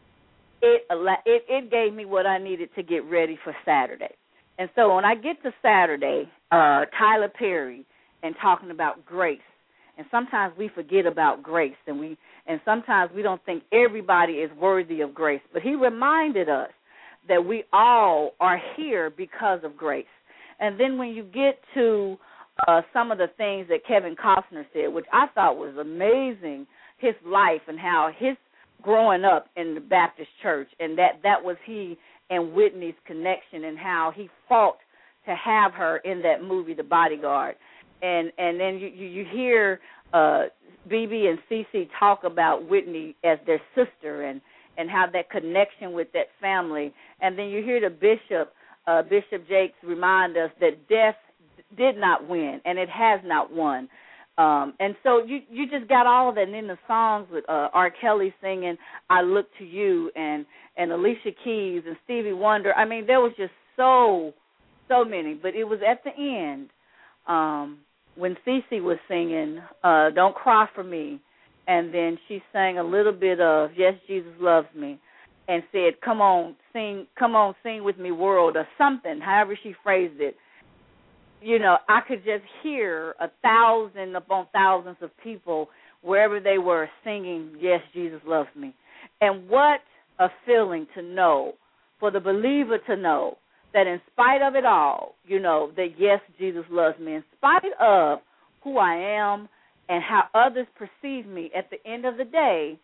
it gave me what I needed to get ready for Saturday. And so when I get to Saturday, Tyler Perry and talking about grace, and sometimes we forget about grace, and sometimes we don't think everybody is worthy of grace, but he reminded us that we all are here because of grace. And then when you get to some of the things that Kevin Costner said, which I thought was amazing, his life and how his growing up in the Baptist church, and that was he and Whitney's connection, and how he fought to have her in that movie, The Bodyguard. And then you hear BB and CC talk about Whitney as their sister and how that connection with that family. And then you hear the Bishop Jakes remind us that death did not win, and it has not won. And so you just got all of that. And in the songs with R. Kelly singing I Look to You and Alicia Keys and Stevie Wonder, I mean, there was just so many. But it was at the end when Cece was singing Don't Cry for Me, and then she sang a little bit of Yes, Jesus Loves Me, and said, come on, sing with me, world, or something, however she phrased it. You know, I could just hear 1,000 upon thousands of people, wherever they were, singing, Yes, Jesus Loves Me. And what a feeling to know, for the believer to know, that in spite of it all, you know, that, yes, Jesus loves me. In spite of who I am and how others perceive me, at the end of the day,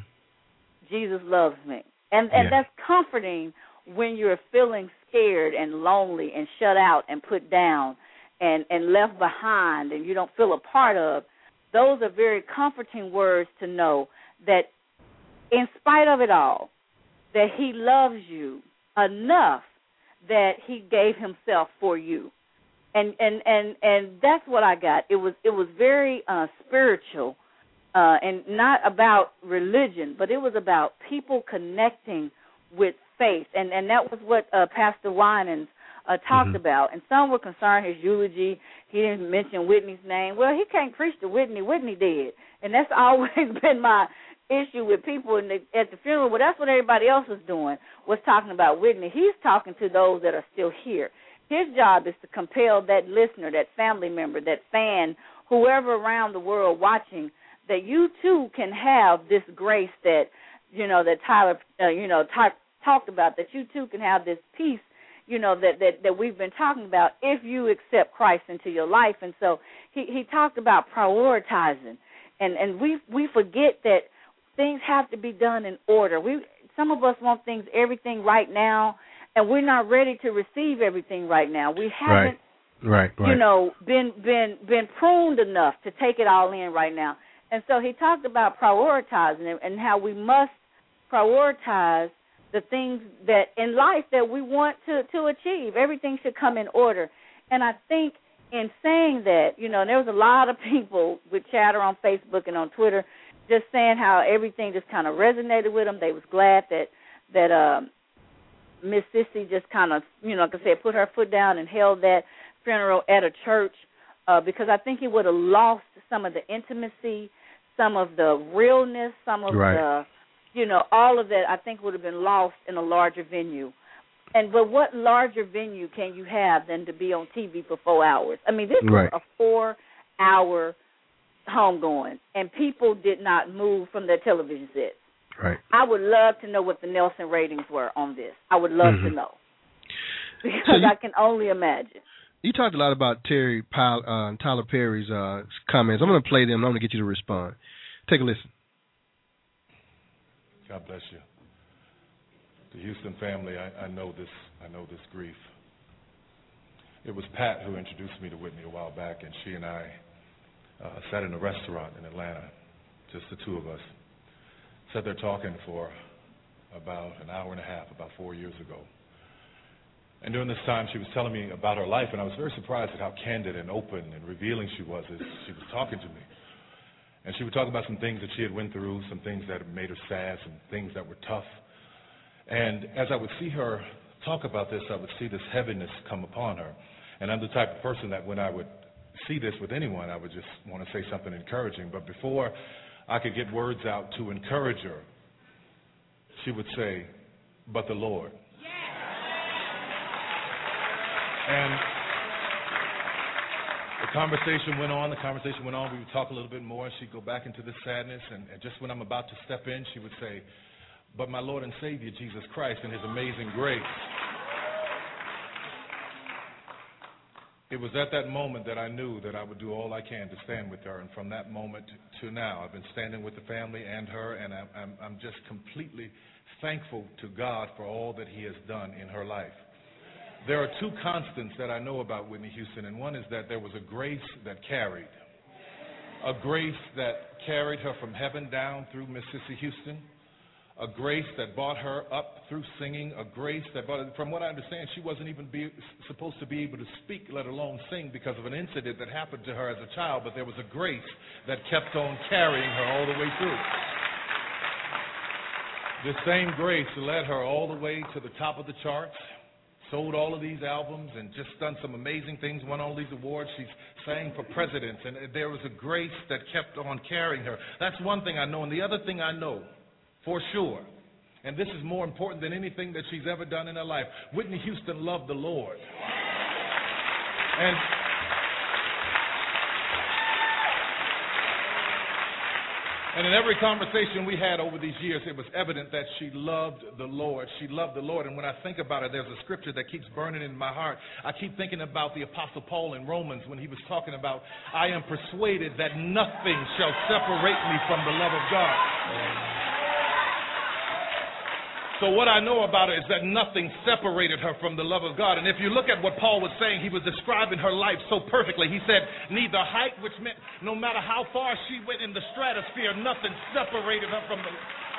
Jesus loves me. And that's comforting when you're feeling scared and lonely and shut out and put down and left behind and you don't feel a part of. Those are very comforting words to know that in spite of it all, that he loves you enough that he gave himself for you. And that's what I got. It was very spiritual and not about religion, but it was about people connecting with faith. And that was what Pastor Winans talked about. And some were concerned his eulogy. He didn't mention Whitney's name. Well, he can't preach to Whitney. Whitney did. And that's always been my issue with people at the funeral. Well, that's what everybody else was doing, was talking about Whitney. He's talking to those that are still here. His job is to compel that listener, that family member, that fan, whoever around the world watching, that you too can have this grace that, you know, that Tyler, talked about, that you too can have this peace, you know, that we've been talking about if you accept Christ into your life. And so he talked about prioritizing, and we forget that things have to be done in order. Some of us want everything right now, and we're not ready to receive everything right now. We haven't, right. you know, been pruned enough to take it all in right now. And so he talked about prioritizing and how we must prioritize the things that in life that we want to achieve. Everything should come in order. And I think in saying that, you know, there was a lot of people with chatter on Facebook and on Twitter just saying how everything just kind of resonated with them. They was glad that Miss Sissy just kind of, you know, like I said, put her foot down and held that funeral at a church because I think it would have lost some of the intimacy, some of the realness, some of the, you know, all of that I think would have been lost in a larger venue. But what larger venue can you have than to be on TV for 4 hours? I mean, this was a 4-hour homegoing, and people did not move from their television sets. Right. I would love to know what the Nielsen ratings were on this. I would love to know, because I can only imagine. You talked a lot about Tyler Perry's comments. I'm going to play them, and I'm going to get you to respond. Take a listen. God bless you. The Houston family, I know this grief. It was Pat who introduced me to Whitney a while back, and she and I sat in a restaurant in Atlanta, just the two of us. Sat there talking for about an hour and a half, about 4 years ago. And during this time, she was telling me about her life, and I was very surprised at how candid and open and revealing she was as she was talking to me. And she would talk about some things that she had went through, some things that had made her sad, some things that were tough. And as I would see her talk about this, I would see this heaviness come upon her. And I'm the type of person that when I would see this with anyone, I would just want to say something encouraging. But before I could get words out to encourage her, she would say, "But the Lord." And the conversation went on. We would talk a little bit more. She'd go back into this sadness. And just when I'm about to step in, she would say, "But my Lord and Savior, Jesus Christ, and his amazing grace." It was at that moment that I knew that I would do all I can to stand with her. And from that moment to now, I've been standing with the family and her, and I'm just completely thankful to God for all that he has done in her life. There are two constants that I know about Whitney Houston, and one is that there was a grace that carried. A grace that carried her from heaven down through Miss Cissy Houston. A grace that brought her up through singing. A grace that brought her, from what I understand, she wasn't even supposed to be able to speak, let alone sing, because of an incident that happened to her as a child. But there was a grace that kept on carrying her all the way through. This same grace led her all the way to the top of the charts, sold all of these albums, and just done some amazing things, won all these awards. She's sang for presidents, and there was a grace that kept on carrying her. That's one thing I know. And the other thing I know for sure, and this is more important than anything that she's ever done in her life, Whitney Houston loved the Lord. And in every conversation we had over these years, it was evident that she loved the Lord. She loved the Lord. And when I think about it, there's a scripture that keeps burning in my heart. I keep thinking about the Apostle Paul in Romans when he was talking about, I am persuaded that nothing shall separate me from the love of God. So what I know about her is that nothing separated her from the love of God. And if you look at what Paul was saying, he was describing her life so perfectly. He said, neither height, which meant no matter how far she went in the stratosphere, nothing separated her from the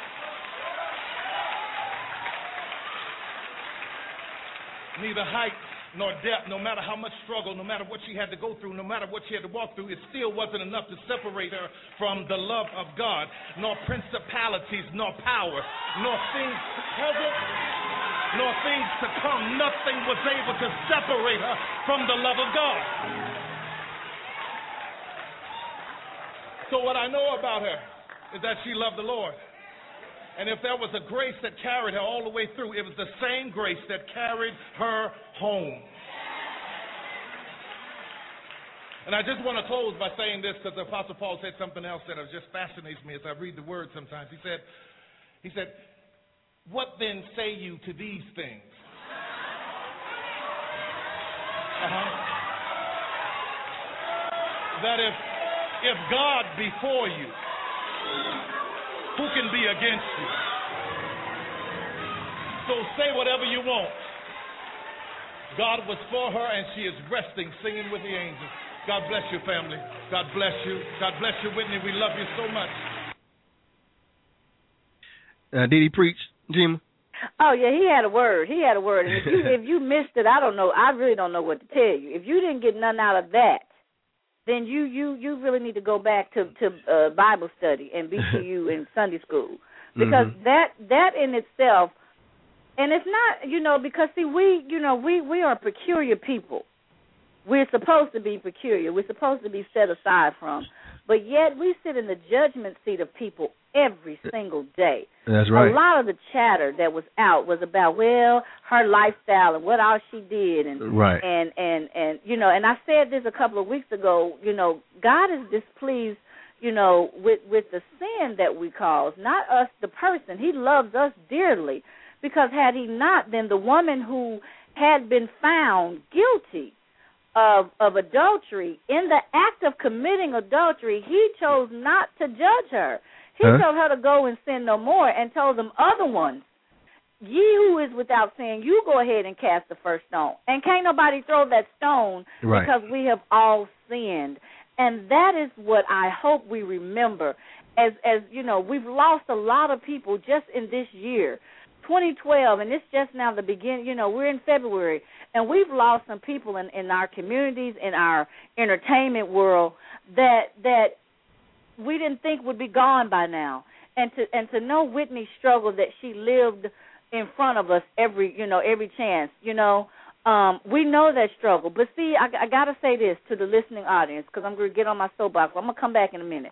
neither height nor depth, no matter how much struggle, no matter what she had to go through, no matter what she had to walk through, it still wasn't enough to separate her from the love of God, nor principalities, nor power, nor things present, nor things to come. Nothing was able to separate her from the love of God. So what I know about her is that she loved the Lord. And if there was a grace that carried her all the way through, it was the same grace that carried her home. And I just want to close by saying this, because the Apostle Paul said something else that just fascinates me as I read the word sometimes. He said, what then say you to these things? That if God be for you, who can be against you? So say whatever you want. God was for her, and she is resting, singing with the angels. God bless you, family. God bless you. God bless you, Whitney. We love you so much. Did he preach, Jim? Oh, yeah, he had a word. And if you missed it, I don't know. I really don't know what to tell you. If you didn't get none out of that, then you really need to go back to Bible study and BTU and Sunday school, because that in itself, and it's not, because see, we are peculiar people. We're supposed to be peculiar. We're supposed to be set aside from, but yet we sit in the judgment seat of people every single day. That's right. A lot of the chatter that was out was about, well, her lifestyle and what all she did, and right. and and I said this a couple of weeks ago. God is displeased, with the sin that we cause, not us, the person. He loves us dearly, because had he not, then the woman who had been found guilty of adultery, in the act of committing adultery, he chose not to judge her. He told her to go and sin no more, and told them other ones, ye who is without sin, you go ahead and cast the first stone. And can't nobody throw that stone, right, because we have all sinned. And that is what I hope we remember. As we've lost a lot of people just in this year, 2012, and it's just now the beginning. We're in February, and we've lost some people in our communities, in our entertainment world, that we didn't think would be gone by now. And to know Whitney's struggle, that she lived in front of us every chance. We know that struggle. But see, I got to say this to the listening audience, because I'm going to get on my soapbox. I'm going to come back in a minute.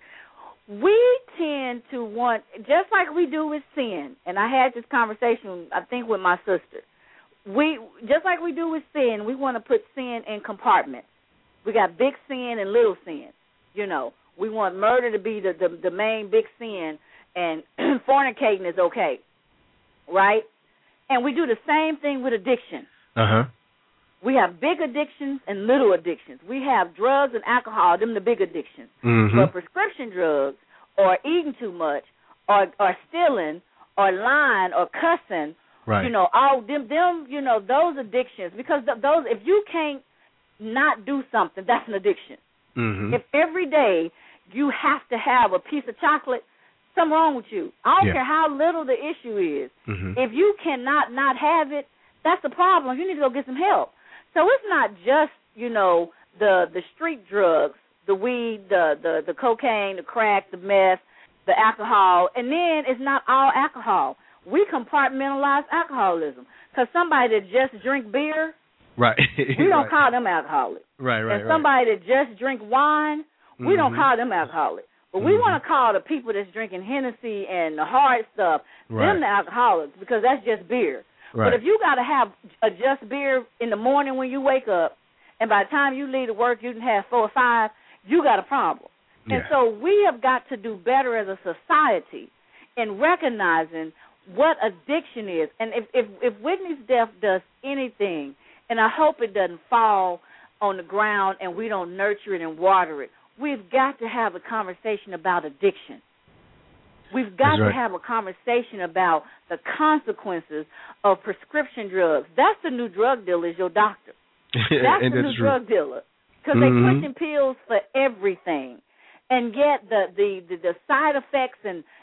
We tend to want, just like we do with sin, and I had this conversation, I think, with my sister. Just like we do with sin, we want to put sin in compartments. We got big sin and little sin. We want murder to be the main big sin, and fornicating is okay, right? And we do the same thing with addiction. We have big addictions and little addictions. We have drugs and alcohol, them the big addictions. But prescription drugs, or eating too much, or stealing, or lying, or cussing, right, all them, those addictions, because those, if you can't not do something, that's an addiction. If every day you have to have a piece of chocolate, something wrong with you. I don't care how little the issue is. If you cannot not have it, that's the problem. You need to go get some help. So it's not just, the street drugs, the weed, the cocaine, the crack, the meth, the alcohol, and then it's not all alcohol. We compartmentalize alcoholism because somebody that just drink beer, right? We don't call them alcoholic. Right. And somebody that just drink wine, we don't call them alcoholic. But we want to call the people that's drinking Hennessy and the hard stuff them the alcoholics because that's just beer. Right. But if you got to have just beer in the morning when you wake up, and by the time you leave to work you can have 4 or 5, you got a problem. And so we have got to do better as a society in recognizing what addiction is. And if Whitney's death does anything, and I hope it doesn't fall on the ground and we don't nurture it and water it, we've got to have a conversation about addiction. We've got to have a conversation about the consequences of prescription drugs. That's the new drug dealer, is your doctor. That's the new drug dealer. Because they're pushing pills for everything. And yet the side effects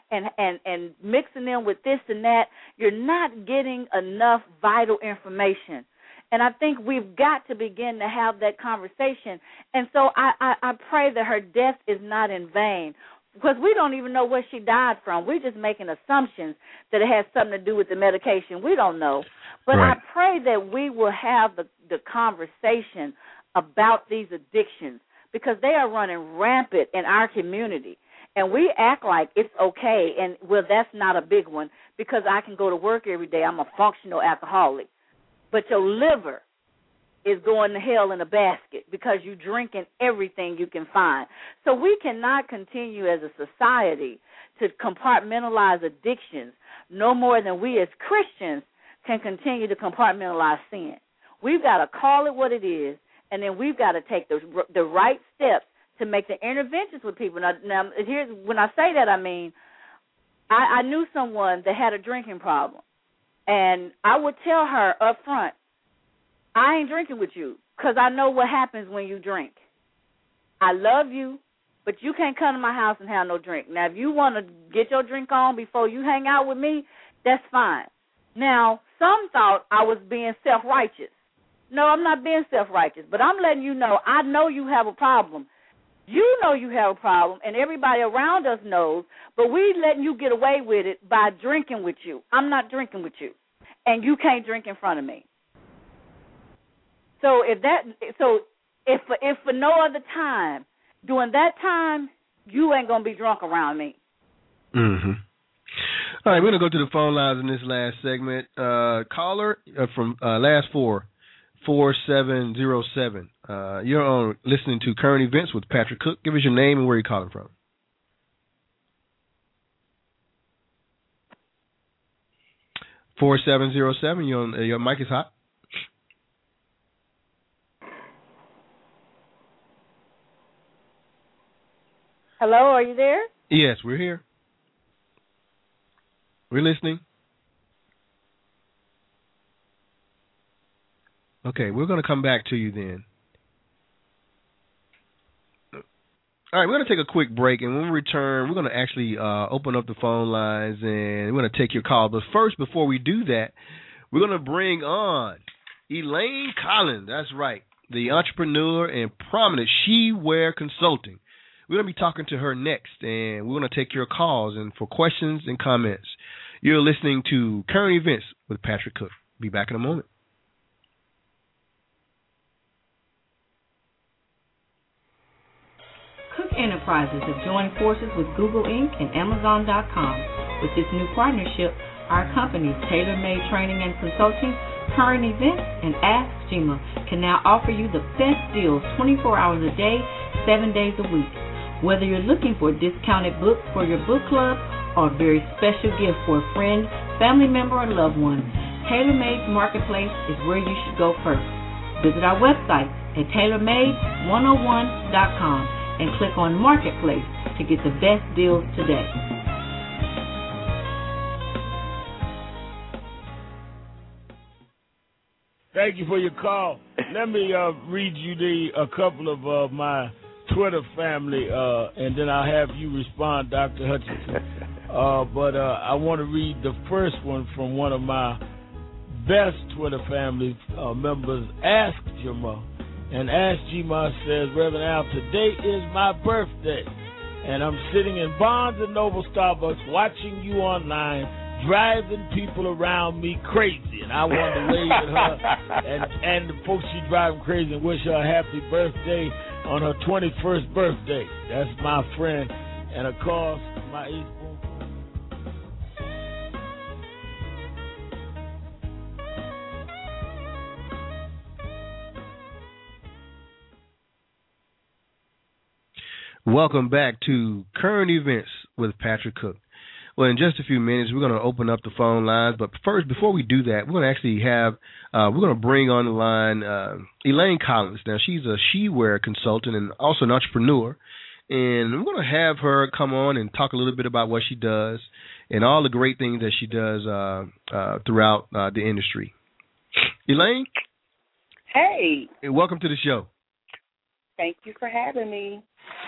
and mixing them with this and that, you're not getting enough vital information. And I think we've got to begin to have that conversation. And so I pray that her death is not in vain, because we don't even know where she died from. We're just making assumptions that it has something to do with the medication. We don't know. But I pray that we will have the conversation about these addictions, because they are running rampant in our community. And we act like it's okay, and, well, that's not a big one because I can go to work every day. I'm a functional alcoholic. But your liver is going to hell in a basket because you're drinking everything you can find. So we cannot continue as a society to compartmentalize addictions no more than we as Christians can continue to compartmentalize sin. We've got to call it what it is, and then we've got to take the right steps to make the interventions with people. Now here's, when I say that, I mean I knew someone that had a drinking problem, and I would tell her up front, I ain't drinking with you because I know what happens when you drink. I love you, but you can't come to my house and have no drink. Now, if you want to get your drink on before you hang out with me, that's fine. Now, some thought I was being self-righteous. No, I'm not being self-righteous, but I'm letting you know I know you have a problem. You know you have a problem, and everybody around us knows, but we letting you get away with it by drinking with you. I'm not drinking with you, and you can't drink in front of me. So if for no other time, during that time, you ain't gonna be drunk around me. Mm-hmm. All right, we're gonna go to the phone lines in this last segment. Caller from last 4707. You're on listening to Current Events with Patrick Cook. Give us your name and where you're calling from. (4707). Your mic is hot. Hello, are you there? Yes, we're here. We're listening. Okay, we're going to come back to you then. All right, we're going to take a quick break, and when we return, we're going to actually open up the phone lines, and we're going to take your call. But first, before we do that, we're going to bring on Elaine Collins. That's right, the entrepreneur and prominent She Wear Consulting. We're going to be talking to her next, and we're going to take your calls and for questions and comments. You're listening to Current Events with Patrick Cook. Be back in a moment. Cook Enterprises have joined forces with Google Inc. and Amazon.com. With this new partnership, our companies, Tailor Made Training and Consulting, Current Events, and Ask Gma, can now offer you the best deals 24 hours a day, 7 days a week. Whether you're looking for a discounted book for your book club or a very special gift for a friend, family member, or loved one, Tailor Made's Marketplace is where you should go first. Visit our website at tailormade101.com and click on Marketplace to get the best deals today. Thank you for your call. Let me read you a couple of my Twitter family, and then I'll have you respond, Dr. Hutchinson. But I want to read the first one from one of my best Twitter family members, Ask Jama. And Ask Jama says, Reverend Al, today is my birthday, and I'm sitting in Barnes & Noble Starbucks watching you online, driving people around me crazy. And I want to wave at her and the folks she driving crazy and wish her a happy birthday on her 21st birthday. That's my friend. And of course, my East Boone. Welcome back to Current Events with Patrick Cook. Well, in just a few minutes, we're going to open up the phone lines. But first, before we do that, we're going to actually we're going to bring on the line Elaine Collins. Now, she's a she-wear consultant and also an entrepreneur. And we're going to have her come on and talk a little bit about what she does and all the great things that she does throughout the industry. Elaine? Hey. Welcome to the show. Thank you for having me.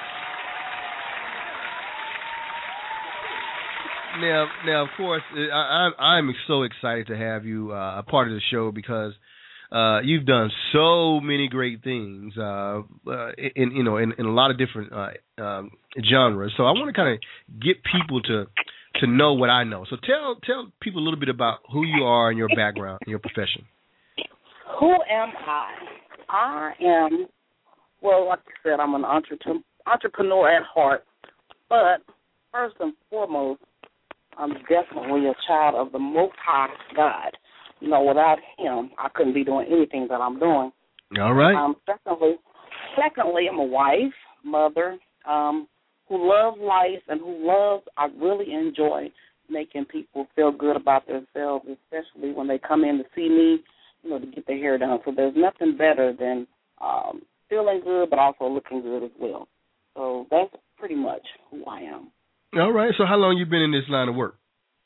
Now, of course, I'm so excited to have you a part of the show because you've done so many great things in a lot of different genres. So I want to kind of get people to know what I know. So tell people a little bit about who you are and your background and your profession. Who am I? I am, well, like you said, I'm an entrepreneur at heart. But first and foremost, I'm definitely a child of the Most High God. You know, without him, I couldn't be doing anything that I'm doing. All right. Secondly, I'm a wife, mother, who loves life and I really enjoy making people feel good about themselves, especially when they come in to see me, to get their hair done. So there's nothing better than feeling good but also looking good as well. So that's pretty much who I am. All right. So how long you been in this line of work?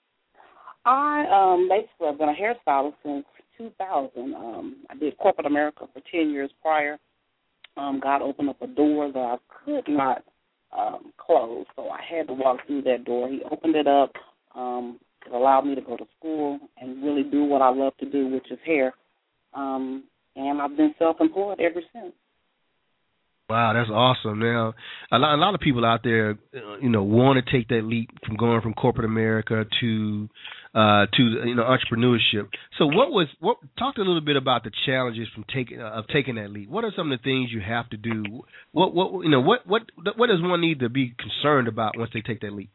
I basically have been a hairstylist since 2000. I did corporate America for 10 years prior. God opened up a door that I could not close, so I had to walk through that door. He opened it up. It allowed me to go to school and really do what I love to do, which is hair. And I've been self-employed ever since. Wow, that's awesome. Now, a lot of people out there, want to take that leap from going from corporate America to entrepreneurship. So, talk a little bit about the challenges from taking that leap. What are some of the things you have to do? What does one need to be concerned about once they take that leap?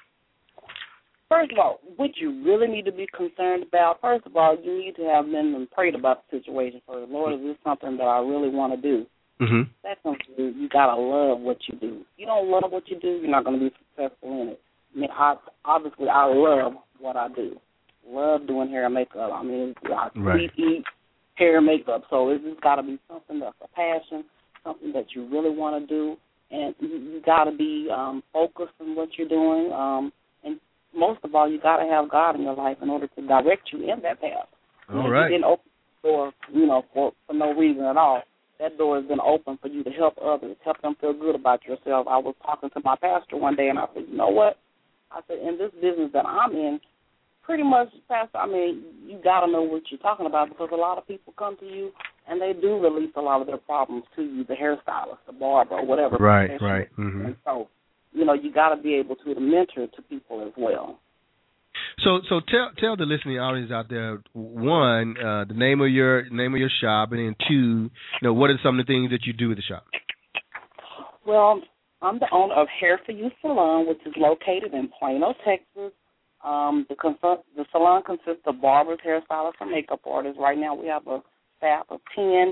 First of all, what you really need to be concerned about, first of all, you need to have been and prayed about the situation first. Lord, is this something that I really want to do? Mm-hmm. Secondly, you got to love what you do. If you don't love what you do, you're not going to be successful in it. I mean, I love what I do. Love doing hair and makeup. I mean, I eat hair and makeup. So it's just got to be something that's a passion, something that you really want to do. And you got to be focused on what you're doing. And most of all, you got to have God in your life in order to direct you in that path. All right. You didn't open the door, for no reason at all. That door has been open for you to help others, help them feel good about yourself. I was talking to my pastor one day, and I said, you know what? I said, in this business that I'm in, pretty much, Pastor, you got to know what you're talking about because a lot of people come to you, and they do release a lot of their problems to you, the hairstylist, the barber, or whatever. Right. Mm-hmm. And so, you got to be able to mentor to people as well. So tell the listening audience out there, one, the name of your shop, and then two, what are some of the things that you do at the shop? Well, I'm the owner of Hair for You Salon, which is located in Plano, Texas. The salon consists of barbers, hairstylists, and makeup artists. Right now we have a staff of 10.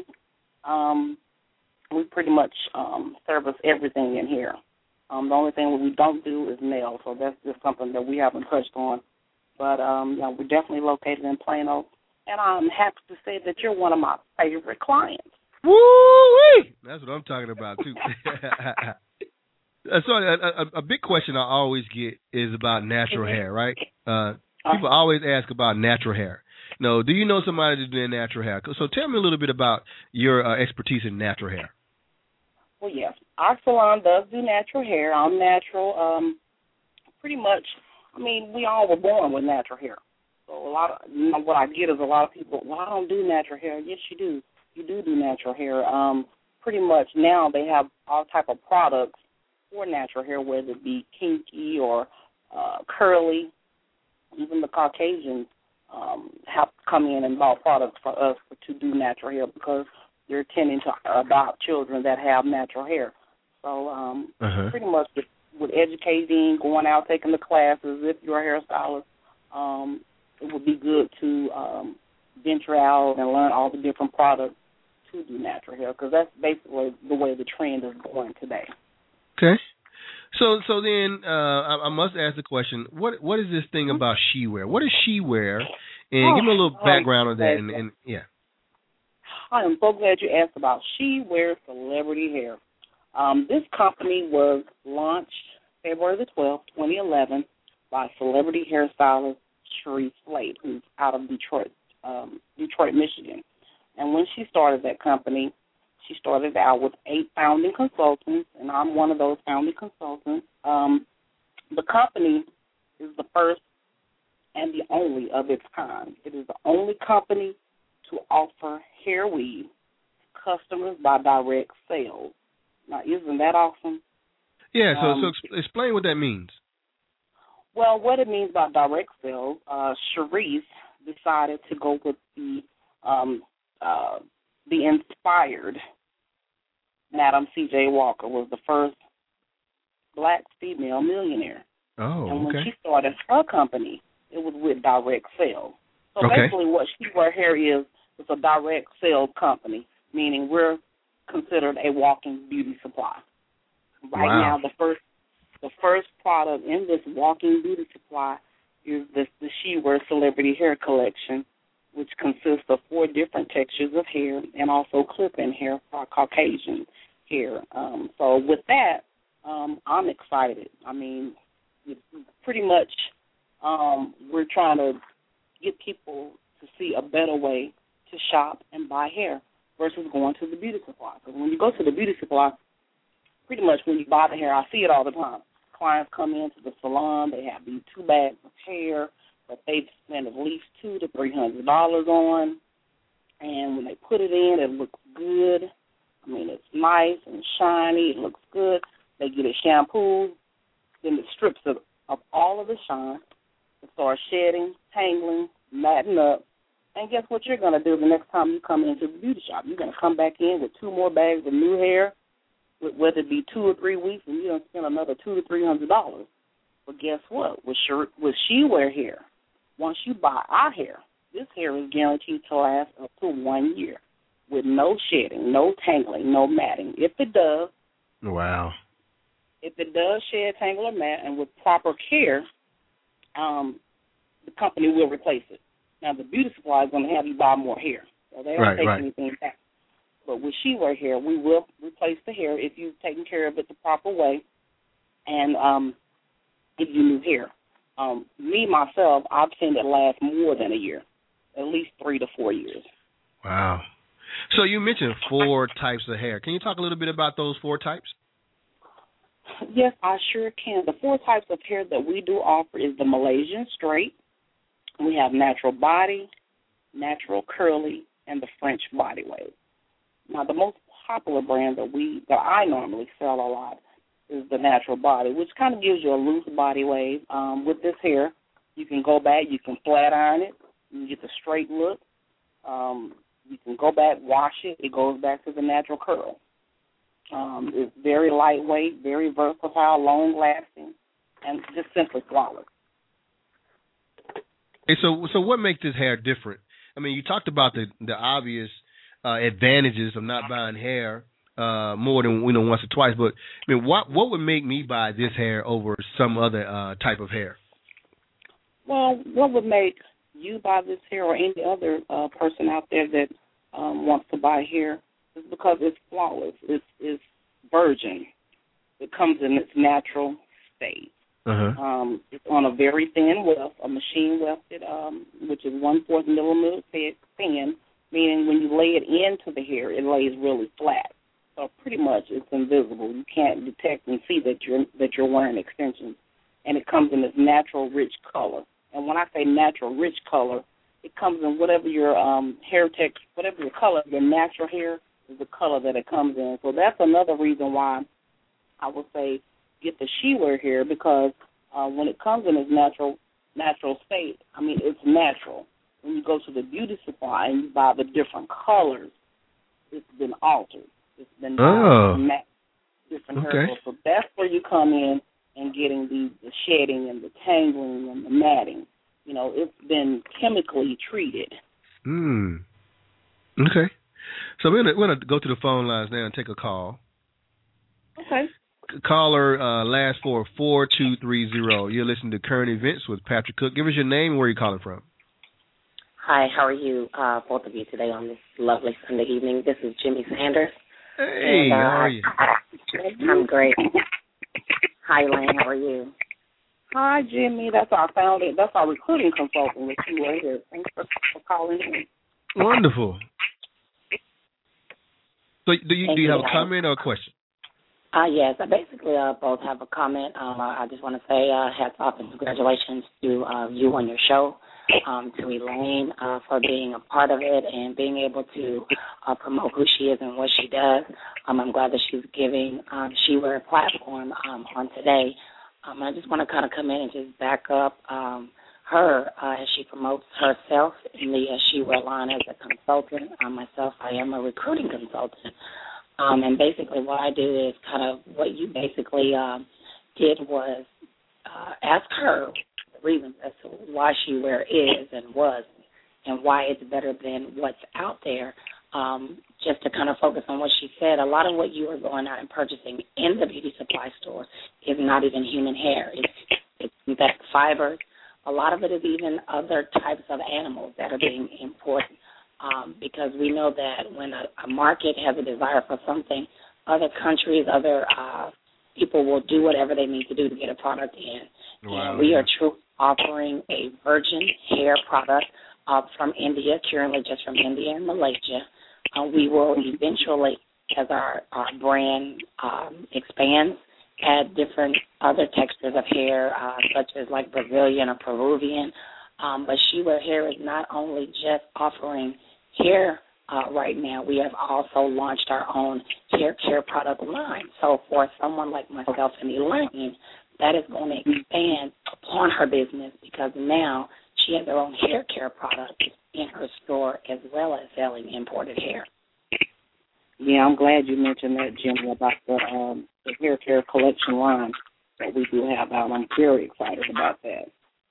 We pretty much service everything in here. The only thing we don't do is nails, so that's just something that we haven't touched on. But we're definitely located in Plano, and I'm happy to say that you're one of my favorite clients. Woo-wee! That's what I'm talking about, too. So a big question I always get is about natural hair, right? People always ask about natural hair. Do you know somebody that's doing natural hair? So tell me a little bit about your expertise in natural hair. Well, yes, our salon does do natural hair. I'm natural. Pretty much, I mean, we all were born with natural hair. So a lot of, what I get is a lot of people, well, I don't do natural hair. Yes, you do. You do natural hair. Pretty much now they have all type of products for natural hair, whether it be kinky or curly. Even the Caucasians have come in and bought products for us to do natural hair because they're tending to adopt children that have natural hair. So pretty much with educating, going out, taking the classes, if you're a hairstylist, it would be good to venture out and learn all the different products to do natural hair, because that's basically the way the trend is going today. Okay. So then I must ask the question, what is this thing about SheWear? What is SheWear? And give me a little background on that. And yeah. I am so glad you asked about SheWear Celebrity Hair. This company was launched February the 12th, 2011, by celebrity hairstylist Cherie Slade, who's out of Detroit, Michigan. And when she started that company, she started out with 8 founding consultants, and I'm one of those founding consultants. The company is the first and the only of its kind. It is the only company to offer hair weave to customers by direct sales. Now, isn't that awesome? Yeah, so explain what that means. Well, what it means by direct sales, Cherie decided to go with the inspired Madam C.J. Walker, was the first black female millionaire. Oh, and when okay. she started her company, it was with direct sales. So basically what SheWear Hair is a direct sales company, meaning we're considered a walking beauty supply. Right now, the first product in this walking beauty supply is the SheWear Celebrity Hair Collection, which consists of 4 different textures of hair and also clip-in hair for Caucasian hair. So with that, I'm excited. I mean, pretty much we're trying to get people to see a better way to shop and buy hair versus going to the beauty supply. Because when you go to the beauty supply, pretty much when you buy the hair, I see it all the time. Clients come into the salon, they have these 2 bags of hair that they've spent at least $200 to $300 on, and when they put it in, it looks good. I mean, it's nice and shiny. It looks good. They get it shampooed, then it strips of all of the shine. It starts shedding, tangling, matting up. And guess what you're going to do the next time you come into the beauty shop? You're going to come back in with 2 more bags of new hair, whether it be 2 or 3 weeks, and you're going to spend another $200 to $300. But guess what? With SheWear Hair, once you buy our hair, this hair is guaranteed to last up to 1 year with no shedding, no tangling, no matting. If it does, if it does shed, tangle, or mat, and with proper care, the company will replace it. Now, the beauty supply is going to have you buy more hair, so they don't take anything back. But with SheWear Hair, we will replace the hair if you've taken care of it the proper way and give you new hair. Me, myself, I've seen it last more than a year, at least 3 to 4 years. Wow. So you mentioned 4 types of hair. Can you talk a little bit about those 4 types? Yes, I sure can. The 4 types of hair that we do offer is the Malaysian straight. We have natural body, natural curly, and the French body wave. Now, the most popular brand that I normally sell a lot is the natural body, which kind of gives you a loose body wave. With this hair, you can go back, you can flat iron it, you get the straight look. You can go back, wash it, it goes back to the natural curl. It's very lightweight, very versatile, long-lasting, and just simply flawless. Hey, so what makes this hair different? I mean, you talked about the obvious advantages of not buying hair more than once or twice, but I mean, what would make me buy this hair over some other type of hair? Well, what would make you buy this hair or any other person out there that wants to buy hair is because it's flawless. It's virgin. It comes in its natural state. It's on a very thin weft, a machine wefted, which is 1/4 millimeter thin, meaning when you lay it into the hair, it lays really flat. So pretty much it's invisible. You can't detect and see that you're wearing extensions. And it comes in this natural, rich color. And when I say natural, rich color, it comes in whatever your hair texture, whatever your color, your natural hair is the color that it comes in. So that's another reason why I would say get the she wear hair, because when it comes in its natural state, I mean, it's natural. When you go to the beauty supply and you buy the different colors, it's been altered. It's been different hair. So that's where you come in and getting the shedding and the tangling and the matting. You know, it's been chemically treated. Okay. So we're going to go to the phone lines now and take a call. Okay. Caller, last 4230. You're listening to Current Events with Patrick Cook. Give us your name and where you're calling from. Hi, how are you, both of you, today on this lovely Sunday evening? This is Jimmy Sanders. Hey, how are you? I'm great. Hi, Lane, how are you? Hi, Jimmy. That's our recruiting consultant with you right here. Thanks for calling in. Wonderful. So do you have a comment or a question? Yes, I basically both have a comment. I just want to say hats off and congratulations to you on your show, to Elaine for being a part of it and being able to promote who she is and what she does. I'm glad that she's giving She Wear a platform on today. I just want to kind of come in and just back up her as she promotes herself in the She Wear line as a consultant. Myself, I am a recruiting consultant. And basically what I do is kind of what you basically did was ask her the reason as to why She Wear is and was and why it's better than what's out there. Just to kind of focus on what she said, a lot of what you are going out and purchasing in the beauty supply store is not even human hair. It's synthetic fibers. A lot of it is even other types of animals that are being imported. Because we know that when a market has a desire for something, other countries, other people will do whatever they need to do to get a product in. Wow. And we are truly offering a virgin hair product from India, currently just from India and Malaysia. We will eventually, as our brand expands, add different other textures of hair, such as like Brazilian or Peruvian. But She Wear Hair is not only just offering hair right now. We have also launched our own hair care product line. So for someone like myself and Elaine, that is going to expand upon her business because now she has her own hair care product in her store as well as selling imported hair. Yeah, I'm glad you mentioned that, Jimmy, about the hair care collection line that we do have out. I'm very excited about that.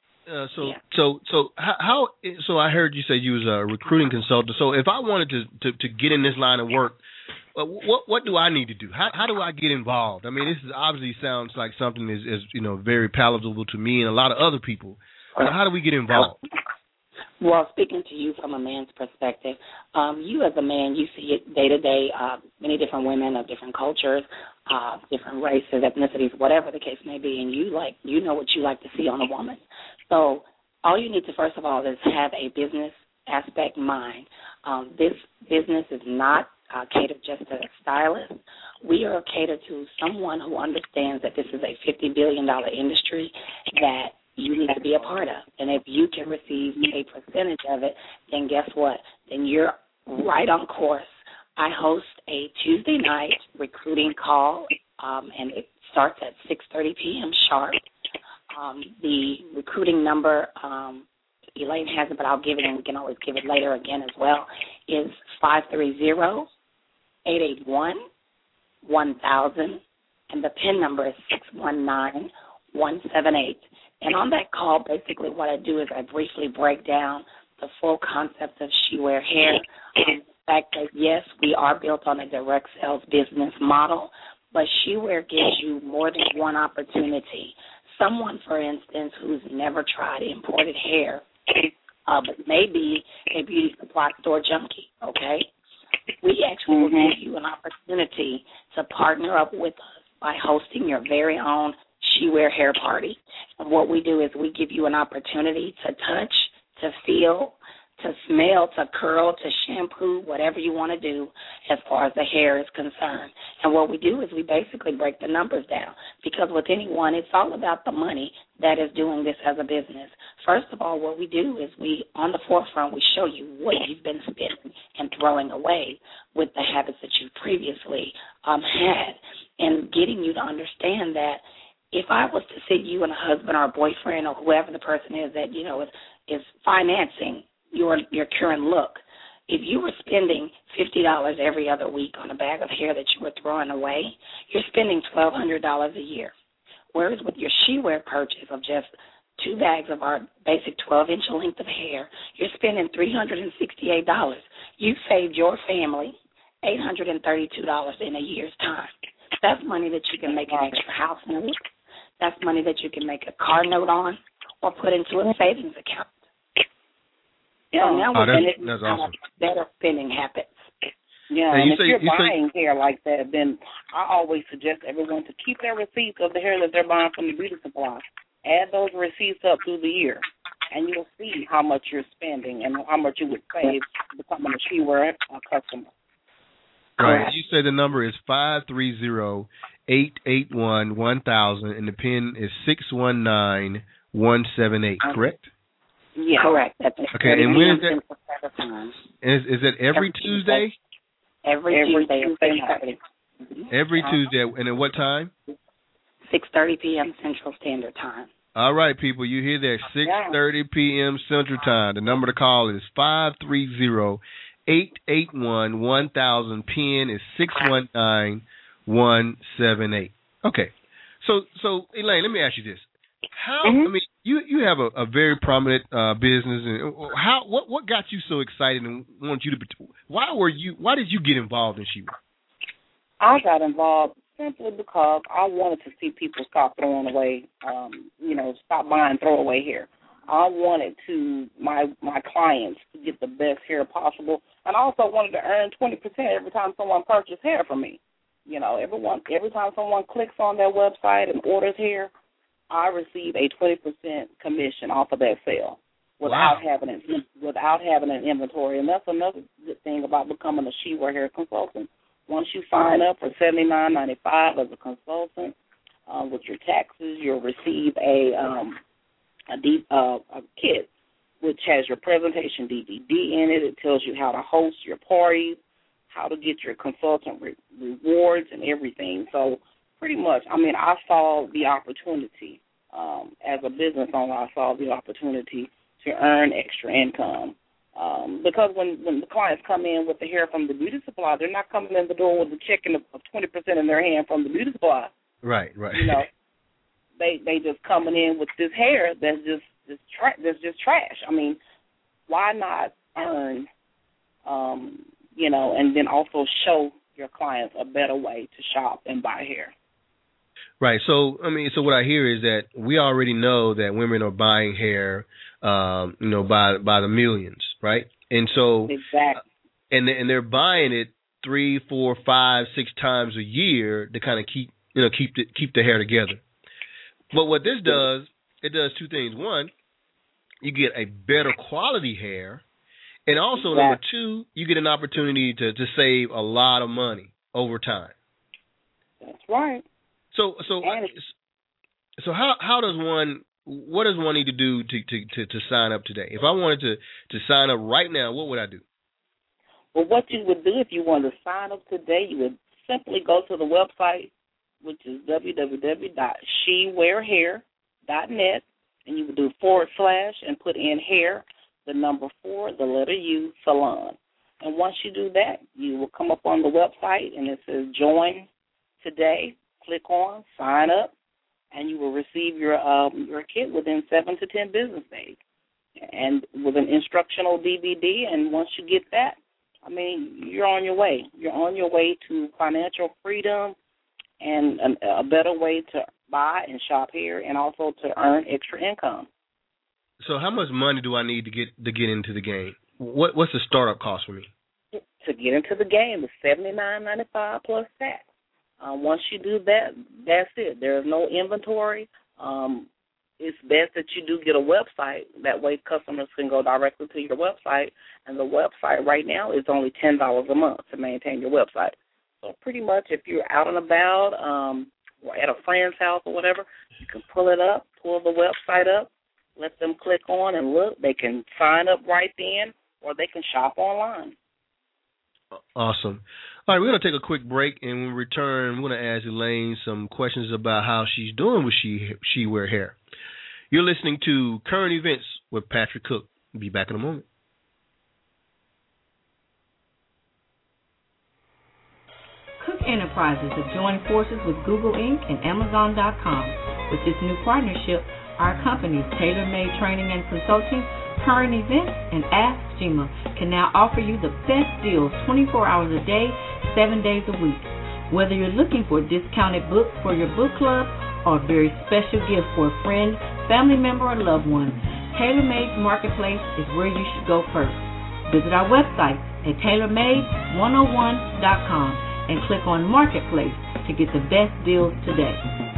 So I heard you say you was a recruiting consultant. So if I wanted to get in this line of work, what do I need to do? How do I get involved? I mean, this obviously sounds like something is very palatable to me and a lot of other people. So how do we get involved? Well, speaking to you from a man's perspective, you as a man, you see it day to day, many different women of different cultures, different races, ethnicities, whatever the case may be, and you know what you like to see on a woman. So all you need to, first of all, is have a business aspect mind. This business is not catered just to stylists. We are catered to someone who understands that this is a $50 billion industry that you need to be a part of. And if you can receive a percentage of it, then guess what? Then you're right on course. I host a Tuesday night recruiting call, and it starts at 6:30 p.m. sharp. The recruiting number, Elaine has it, but I'll give it, and we can always give it later again as well, is 530-881-1000, and the PIN number is 619178. And on that call, basically what I do is I briefly break down the full concept of She Wear Hair, and the fact that, yes, we are built on a direct sales business model, but She Wear gives you more than one opportunity. Someone, for instance, who's never tried imported hair, but maybe a beauty supply store junkie, okay? We actually will give you an opportunity to partner up with us by hosting your very own She Wear Hair party. And what we do is we give you an opportunity to touch, to feel, to smell, to curl, to shampoo, whatever you want to do as far as the hair is concerned. And what we do is we basically break the numbers down, because with anyone, it's all about the money that is doing this as a business. First of all, what we do is on the forefront, we show you what you've been spending and throwing away with the habits that you previously had, and getting you to understand that if I was to see you and a husband or a boyfriend or whoever the person is that, is financing your current look, if you were spending $50 every other week on a bag of hair that you were throwing away, you're spending $1,200 a year. Whereas with your SheWear purchase of just 2 bags of our basic 12-inch length of hair, you're spending $368. You saved your family $832 in a year's time. That's money that you can make an extra house note. That's money that you can make a car note on or put into a savings account. So now that's awesome. Better spending habits. Yeah, and if you're buying hair like that, then I always suggest everyone to keep their receipts of the hair that they're buying from the beauty supply. Add those receipts up through the year, and you'll see how much you're spending and how much you would save becoming a SheWear customer. Right. You say the number is 530-881-1000, and the PIN is 619178, correct? Yeah. Correct. That's it. Okay, and when is that? Is it every Tuesday? Every Tuesday at 6:30. Every Tuesday, and at what time? 6:30 p.m. Central Standard Time. All right, people, you hear that? 6:30 p.m. Central Time. The number to call is 530-881-1000. PIN is 619178. Okay, so Elaine, let me ask you this: how? I mean, you have a very prominent business, and what got you so excited and wanted you to? Why did you get involved in SheWear? I got involved simply because I wanted to see people stop throwing away, stop buying throwaway hair. I wanted my clients to get the best hair possible, and I also wanted to earn 20% every time someone purchased hair from me. Every time someone clicks on their website and orders hair, I receive a 20% commission off of that sale without having an inventory. And that's another good thing about becoming a SheWear hair consultant. Once you sign up for $79.95 as a consultant, with your taxes, you'll receive a kit which has your presentation DVD in it. It tells you how to host your parties, how to get your consultant rewards and everything. So pretty much, I saw the opportunity. As a business owner, I saw the opportunity to earn extra income. Because when the clients come in with the hair from the beauty supply, they're not coming in the door with a check of 20% in their hand from the beauty supply. Right. They just coming in with this hair that's just trash. Why not earn, and then also show your clients a better way to shop and buy hair. Right. So what I hear is that we already know that women are buying hair, by the millions, right? And so, exactly. And they're buying it 3, 4, 5, 6 times a year to kind of keep the hair together. But what this does, it does 2 things. One, you get a better quality hair, and also number 2, you get an opportunity to save a lot of money over time. That's right. So how does one? What does one need to do to sign up today? If I wanted to sign up right now, what would I do? Well, what you would do if you wanted to sign up today, you would simply go to the website, which is www.shewearhair.net, and you would do / and put in hair, the number 4, the letter U, salon. And once you do that, you will come up on the website, and it says join today. Click on sign up, and you will receive your kit within 7 to 10 business days, and with an instructional DVD. And once you get that, you're on your way. You're on your way to financial freedom and a better way to buy and shop hair, and also to earn extra income. So, how much money do I need to get into the game? What's the startup cost for me? To get into the game is $79.95 plus tax. Once you do that, that's it. There's no inventory. it's best that you do get a website. That way customers can go directly to your website, and the website right now is only $10 a month to maintain your website. So pretty much if you're out and about or at a friend's house or whatever, you can pull the website up, let them click on and look. They can sign up right then, or they can shop online. Awesome. All right, we're going to take a quick break, and when we return, we're going to ask Elaine some questions about how she's doing with She Wear Hair. You're listening to Current Events with Patrick Cook. We'll be back in a moment. Cook Enterprises have joined forces with Google Inc. and Amazon.com. With this new partnership, our companies, Tailor Made Training and Consulting, Current Events, and Ask Jima, can now offer you the best deals 24 hours a day, 7 days a week. Whether you're looking for a discounted book for your book club or a very special gift for a friend, family member, or loved one, Tailor Made's Marketplace is where you should go first. Visit our website at tailormade101.com and click on Marketplace to get the best deals today.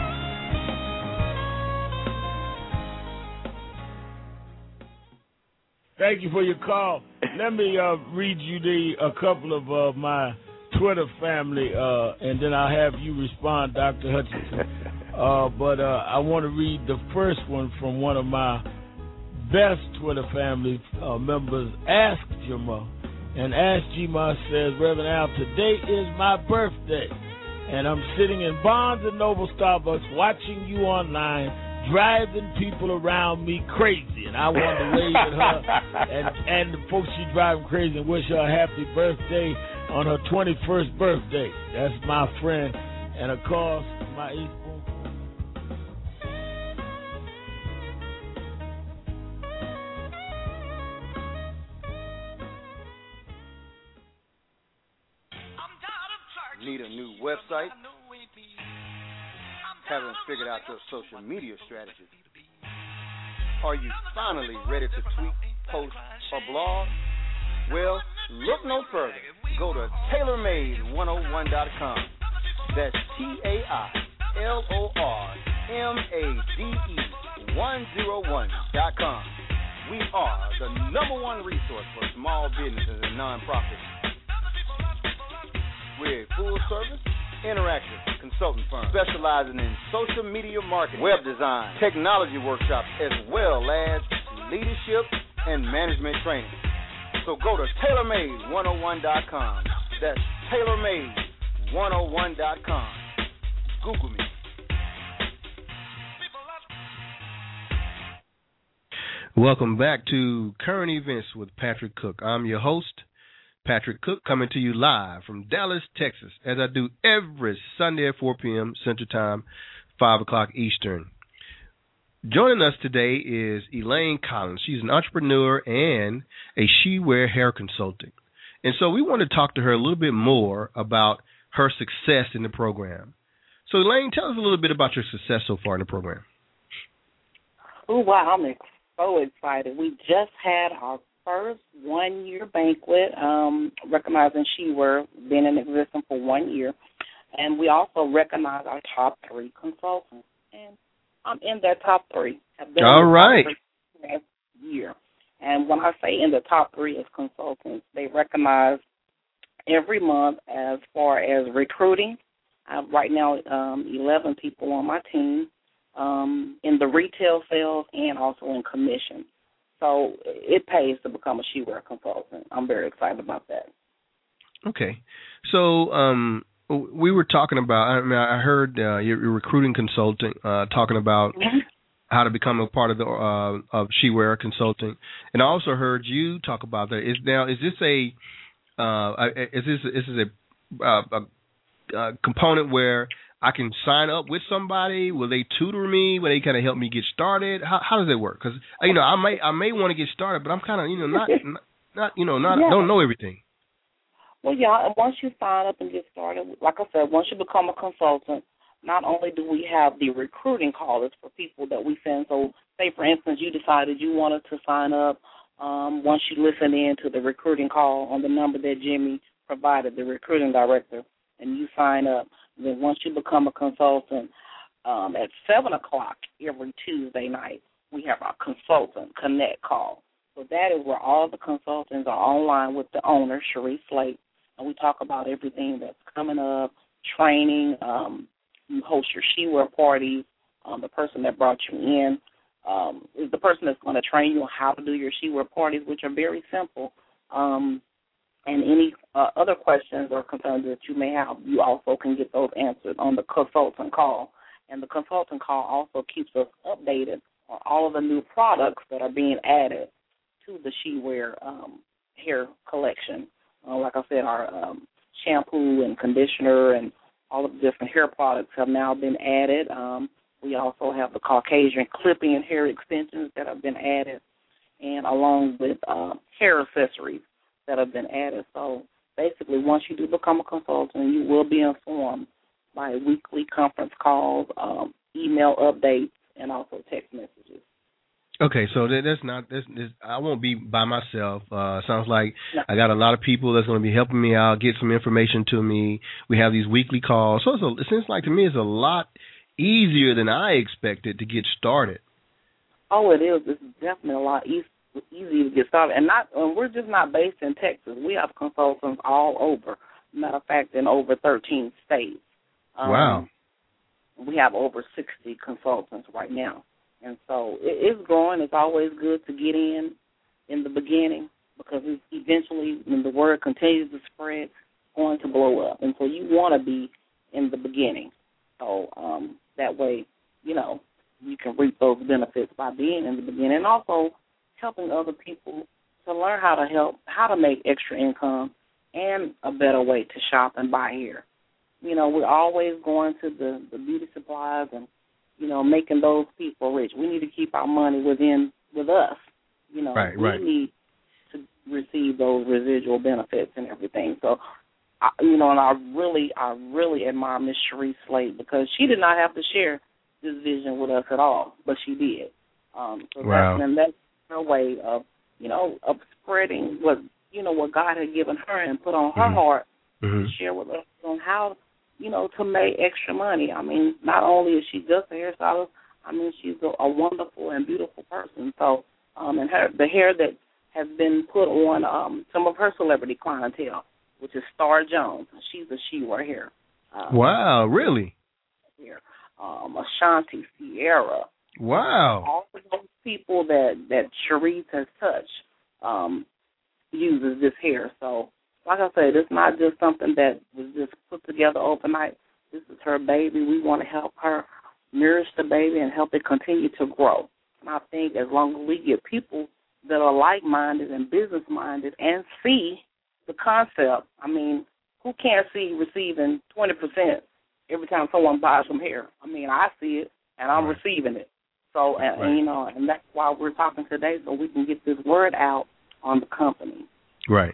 Thank you for your call. Let me read you a couple of my Twitter family, and then I'll have you respond, Dr. Hutchinson. But I want to read the first one from one of my best Twitter family members, Ask Jima. And Ask Jima says, Reverend Al, today is my birthday, and I'm sitting in Barnes & Noble Starbucks watching you online, driving people around me crazy. And I want to wave at her and the folks she driving crazy and wish her a happy birthday on her 21st birthday. That's my friend. And, of course, my East Boone. Need a new website? Haven't figured out your social media strategy? Are you finally ready to tweet, post, or blog? Well, look no further. Go to TailorMade101.com. That's TailorMade101.com. We are the #1 resource for small businesses and nonprofits. We're a full-service, interactive consulting firm specializing in social media marketing, web design, technology workshops, as well as leadership and management training. So go to TailorMade101.com. That's TailorMade101.com. Google me. Welcome back to Current Events with Patrick Cook. I'm your host, Patrick Cook, coming to you live from Dallas, Texas, as I do every Sunday at 4 p.m. Central Time, 5 o'clock Eastern. Joining us today is Elaine Collins. She's an entrepreneur and a She Wear Hair consultant. And so we want to talk to her a little bit more about her success in the program. So, Elaine, tell us a little bit about your success so far in the program. Oh, wow, I'm so excited. We just had our first 1-year banquet, recognizing She Wear, been in existence for 1 year. And we also recognize our top 3 consultants. And I'm in that top 3. All right. Last year. And when I say in the top 3 as consultants, they recognize every month as far as recruiting. I have right now 11 people on my team in the retail sales and also in commission. So it pays to become a She Wear consultant. I'm very excited about that. Okay. So we were talking about, I heard your recruiting consultant talking about how to become a part of the of She Wear consulting, and I also heard you talk about that. Is this a component where I can sign up with somebody? Will they tutor me? Will they kind of help me get started? How does it work? Because I may want to get started, but I'm kind of don't know everything. Well, yeah. Once you sign up and get started, like I said, once you become a consultant, not only do we have the recruiting callers for people that we send. So, say for instance, you decided you wanted to sign up. Once you listen in to the recruiting call on the number that Jimmy provided, the recruiting director, and you sign up. Then once you become a consultant, at 7 o'clock every Tuesday night, we have our Consultant Connect call. So that is where all the consultants are online with the owner, Cherie Slate, and we talk about everything that's coming up, training, you host your she-wear parties. The person that brought you in is the person that's going to train you on how to do your she-wear parties, which are very simple. And any other questions or concerns that you may have, you also can get those answered on the consultant call. And the consultant call also keeps us updated on all of the new products that are being added to the she-wear hair collection. Like I said, our shampoo and conditioner and all of the different hair products have now been added. We also have the Caucasian clipping and hair extensions that have been added, and along with hair accessories that have been added. So basically, once you do become a consultant, you will be informed by weekly conference calls, email updates, and also text messages. Okay, so that's not. I won't be by myself. Sounds like I got a lot of people that's going to be helping me out, get some information to me. We have these weekly calls, so it seems like to me it's a lot easier than I expected to get started. Oh, it is. It's definitely a lot easier to get started, and we're just not based in Texas. We have consultants all over. Matter of fact, in over 13 states. Wow. We have over 60 consultants right now. And so it's growing. It's always good to get in the beginning because eventually, when the word continues to spread, it's going to blow up. And so you want to be in the beginning. So that way, you can reap those benefits by being in the beginning, and also helping other people to learn how to make extra income and a better way to shop and buy hair. We're always going to the beauty supplies and making those people rich. We need to keep our money with us. Right. We need to receive those residual benefits and everything. So, and I really admire Miss Cherie Slate because she did not have to share this vision with us at all, but she did. Wow. That's her way of spreading what God had given her and put on her heart to share with us on how to make extra money. I mean, not only is she just a hairstylist, I mean, she's a wonderful and beautiful person. So, and the hair that has been put on some of her celebrity clientele, which is Star Jones. She's a she-wear hair. Wow, really? Here. Ashanti, Sierra. Wow. All of those people that Cherie has touched uses this hair. So, like I said, it's not just something that was just put together overnight. This is her baby. We want to help her nourish the baby and help it continue to grow. And I think as long as we get people that are like-minded and business-minded and see the concept, I mean, who can't see receiving 20% every time someone buys some hair? I mean, I see it, and I'm receiving it. So, and that's why we're talking today, so we can get this word out on the company. Right.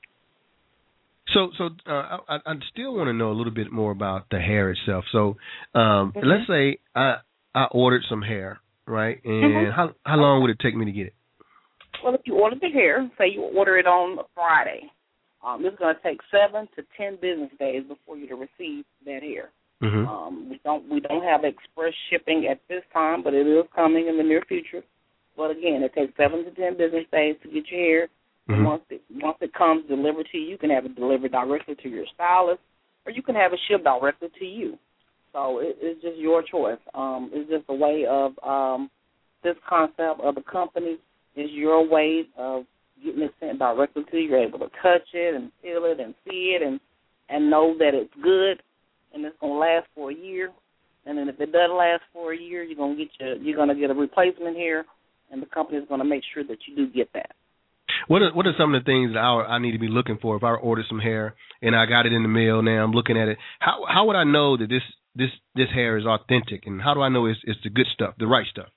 So I still want to know a little bit more about the hair itself. So let's say I ordered some hair, right? And how long would it take me to get it? Well, if you order the hair, say you order it on Friday, it's going to take 7 to 10 business days before you to receive that hair. We don't have express shipping at this time, but it is coming in the near future. But again, it takes 7 to 10 business days to get your hair. Once it comes delivered to you, you can have it delivered directly to your stylist, or you can have it shipped directly to you. So it's just your choice. It's just a way of this concept of the company is your way of getting it sent directly to you. You're able to touch it and feel it and see it and know that it's good and it's going to last for a year. And then if it doesn't last for a year, you're going to get a replacement hair, and the company is going to make sure that you do get that. What are some of the things that I need to be looking for if I ordered some hair and I got it in the mail now? I'm looking at it. How would I know that this hair is authentic, and how do I know it's the good stuff, the right stuff?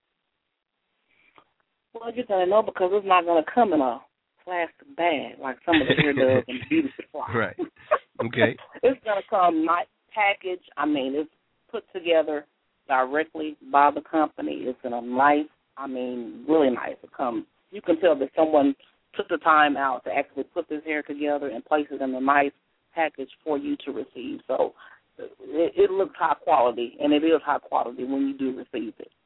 Well, you're going to know because it's not going to come in a plastic bag like some of the hair does in beauty supply. Right. Okay. It's going to come nice packaged. I mean, it's put together directly by the company. It's in a nice, really nice. You can tell that someone took the time out to actually put this hair together and place it in a nice package for you to receive. So it looks high quality, and it is high quality when you do receive it.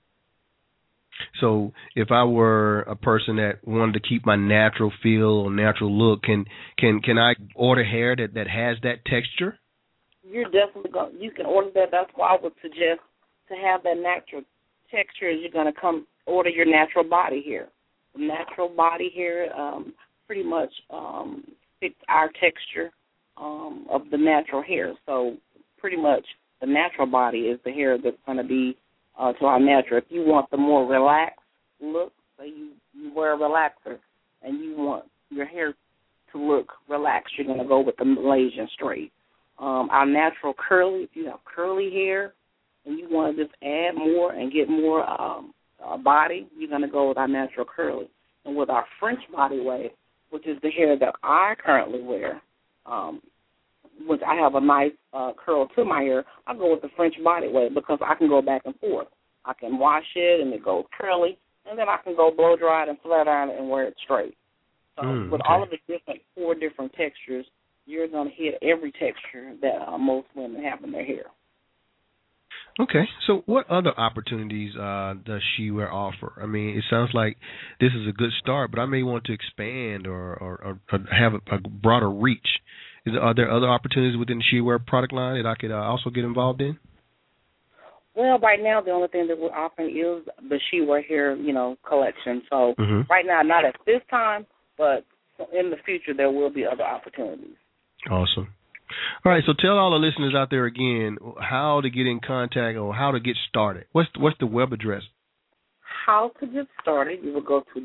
So if I were a person that wanted to keep my natural feel or natural look, can I order hair that has that texture? You're definitely you can order that. That's why I would suggest to have that natural texture. You're going to come order your natural body hair. The natural body hair pretty much fits our texture of the natural hair. So pretty much the natural body is the hair that's going to be to our natural. If you want the more relaxed look, say you wear a relaxer and you want your hair to look relaxed, you're going to go with the Malaysian straight. Our natural curly, if you have curly hair and you want to just add more and get more body, you're going to go with our natural curly. And with our French body wave, which is the hair that I currently wear, which I have a nice curl to my hair, I go with the French body wave because I can go back and forth. I can wash it and it goes curly, and then I can go blow dry it and flat iron it and wear it straight. So with all of the four different textures, you're going to hit every texture that most women have in their hair. Okay, so what other opportunities does SheWear offer? I mean, it sounds like this is a good start, but I may want to expand or have a broader reach. Are there other opportunities within the SheWear product line that I could also get involved in? Well, right now the only thing that we're offering is the SheWear hair, collection. So right now, not at this time, but in the future there will be other opportunities. Awesome. All right, so tell all the listeners out there again how to get in contact or how to get started. What's the web address? How to get started, you will go to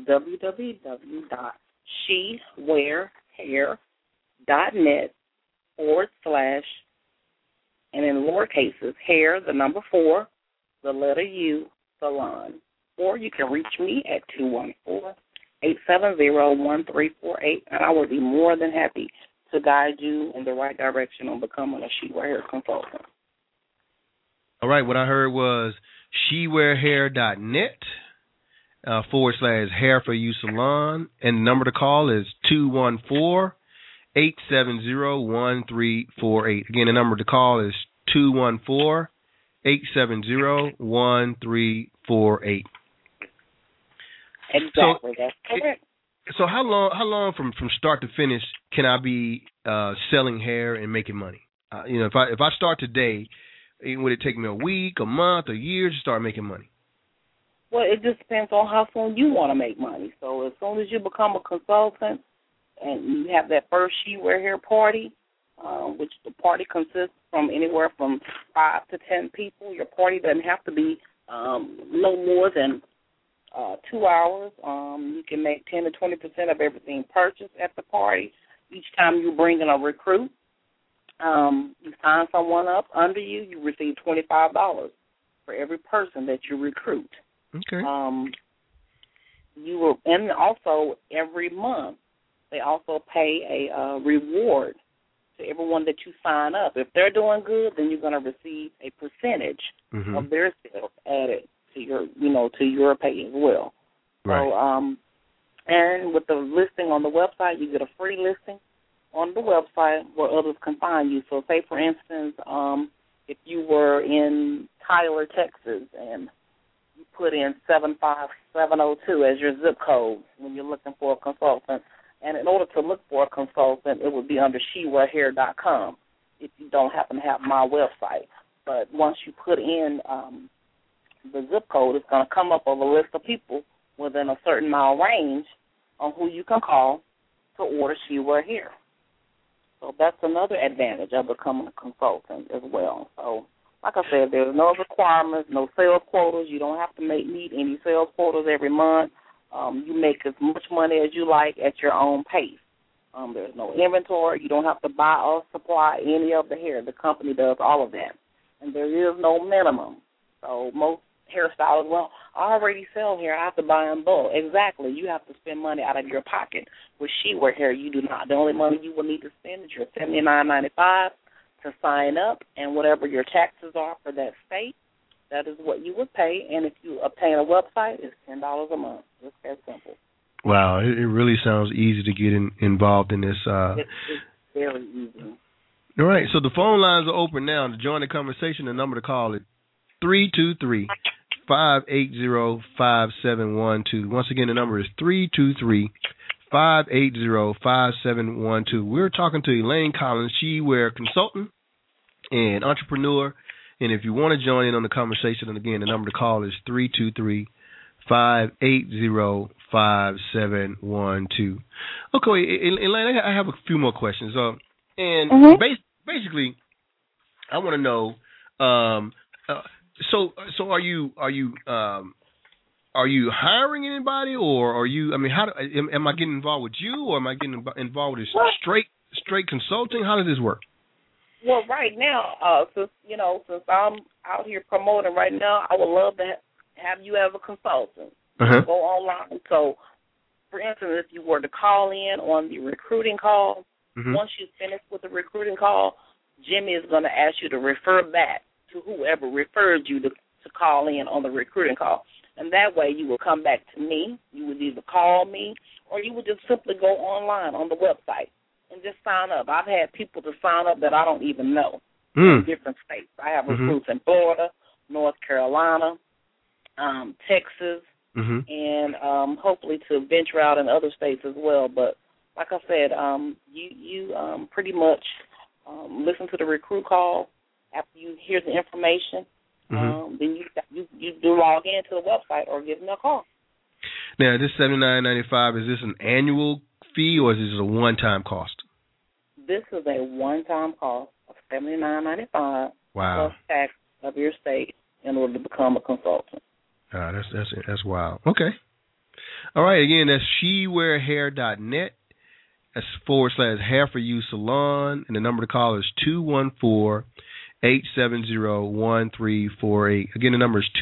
www.shewearhair.net / and in lowercases, hair, the number 4, the letter U, salon. Or you can reach me at 214-870-1348, and I will be more than happy to guide you in the right direction on becoming a SheWear hair consultant. All right, what I heard was shewearhair.net / hair for you salon, and the number to call is 214-870-1348. Again, the number to call is 214-870-1348. Exactly, that's correct. So how long from start to finish can I be selling hair and making money? If I start today, would it take me a week, a month, a year to start making money? Well, it just depends on how soon you want to make money. So as soon as you become a consultant and you have that first SheWear hair party, which the party consists from anywhere from 5 to 10 people. Your party doesn't have to be no more than 2 hours. You can make 10 to 20% of everything purchased at the party. Each time you bring in a recruit, you sign someone up under you, you receive $25 for every person that you recruit. Okay. And also every month they also pay a reward to everyone that you sign up. If they're doing good, then you're going to receive a percentage of their sales added to your, to your pay as well. Right. So, and with the listing on the website, you get a free listing on the website where others can find you. So, say for instance, if you were in Tyler, Texas, and you put in 75702 as your zip code when you're looking for a consultant. And in order to look for a consultant, it would be under shewearhair.com if you don't happen to have my website. But once you put in the zip code, it's going to come up with a list of people within a certain mile range on who you can call to order SheWear hair. So that's another advantage of becoming a consultant as well. So, like I said, there's no requirements, no sales quotas. You don't have to meet any sales quotas every month. You make as much money as you like at your own pace. There's no inventory. You don't have to buy or supply any of the hair. The company does all of that. And there is no minimum. So most hairstylists, well, I already sell hair. I have to buy in bulk. Exactly. You have to spend money out of your pocket. With SheWear hair, you do not. The only money you will need to spend is your $79.95 to sign up, and whatever your taxes are for that state, that is what you would pay. And if you obtain a website, it's $10 a month. It's that simple. Wow, it really sounds easy to get involved in this. It's very easy. All right, so the phone lines are open now. To join the conversation, the number to call is 323-580-5712. Once again, the number is 323-580-5712. We're talking to Elaine Collins, She-Wear consultant and entrepreneur. And if you want to join in on the conversation, and again, the number to call is 323-580-5712. Okay, Elaine, I have a few more questions. Basically, I want to know. So are you hiring anybody, or are you? I mean, am I getting involved with you, or am I getting involved with straight consulting? How does this work? Well, right now, since I'm out here promoting right now, I would love to have you as a consultant. Go online. So, for instance, if you were to call in on the recruiting call, once you finish with the recruiting call, Jimmy is going to ask you to refer back to whoever referred you to call in on the recruiting call. And that way you will come back to me. You would either call me or you would just simply go online on the website and just sign up. I've had people to sign up that I don't even know in different states. I have recruits in Florida, North Carolina, Texas, and hopefully to venture out in other states as well. But like I said, you pretty much listen to the recruit call. After you hear the information, then you do log into the website or give them a call. Now, this $79.95, is this an annual fee or is this a one-time cost? This is a one-time cost of $79.95 plus tax of your state in order to become a consultant. That's wild. Okay. All right. Again, that's shewearhair.net. That's /Hair for You Salon, and the number to call is 214-870-1348. Again, the number is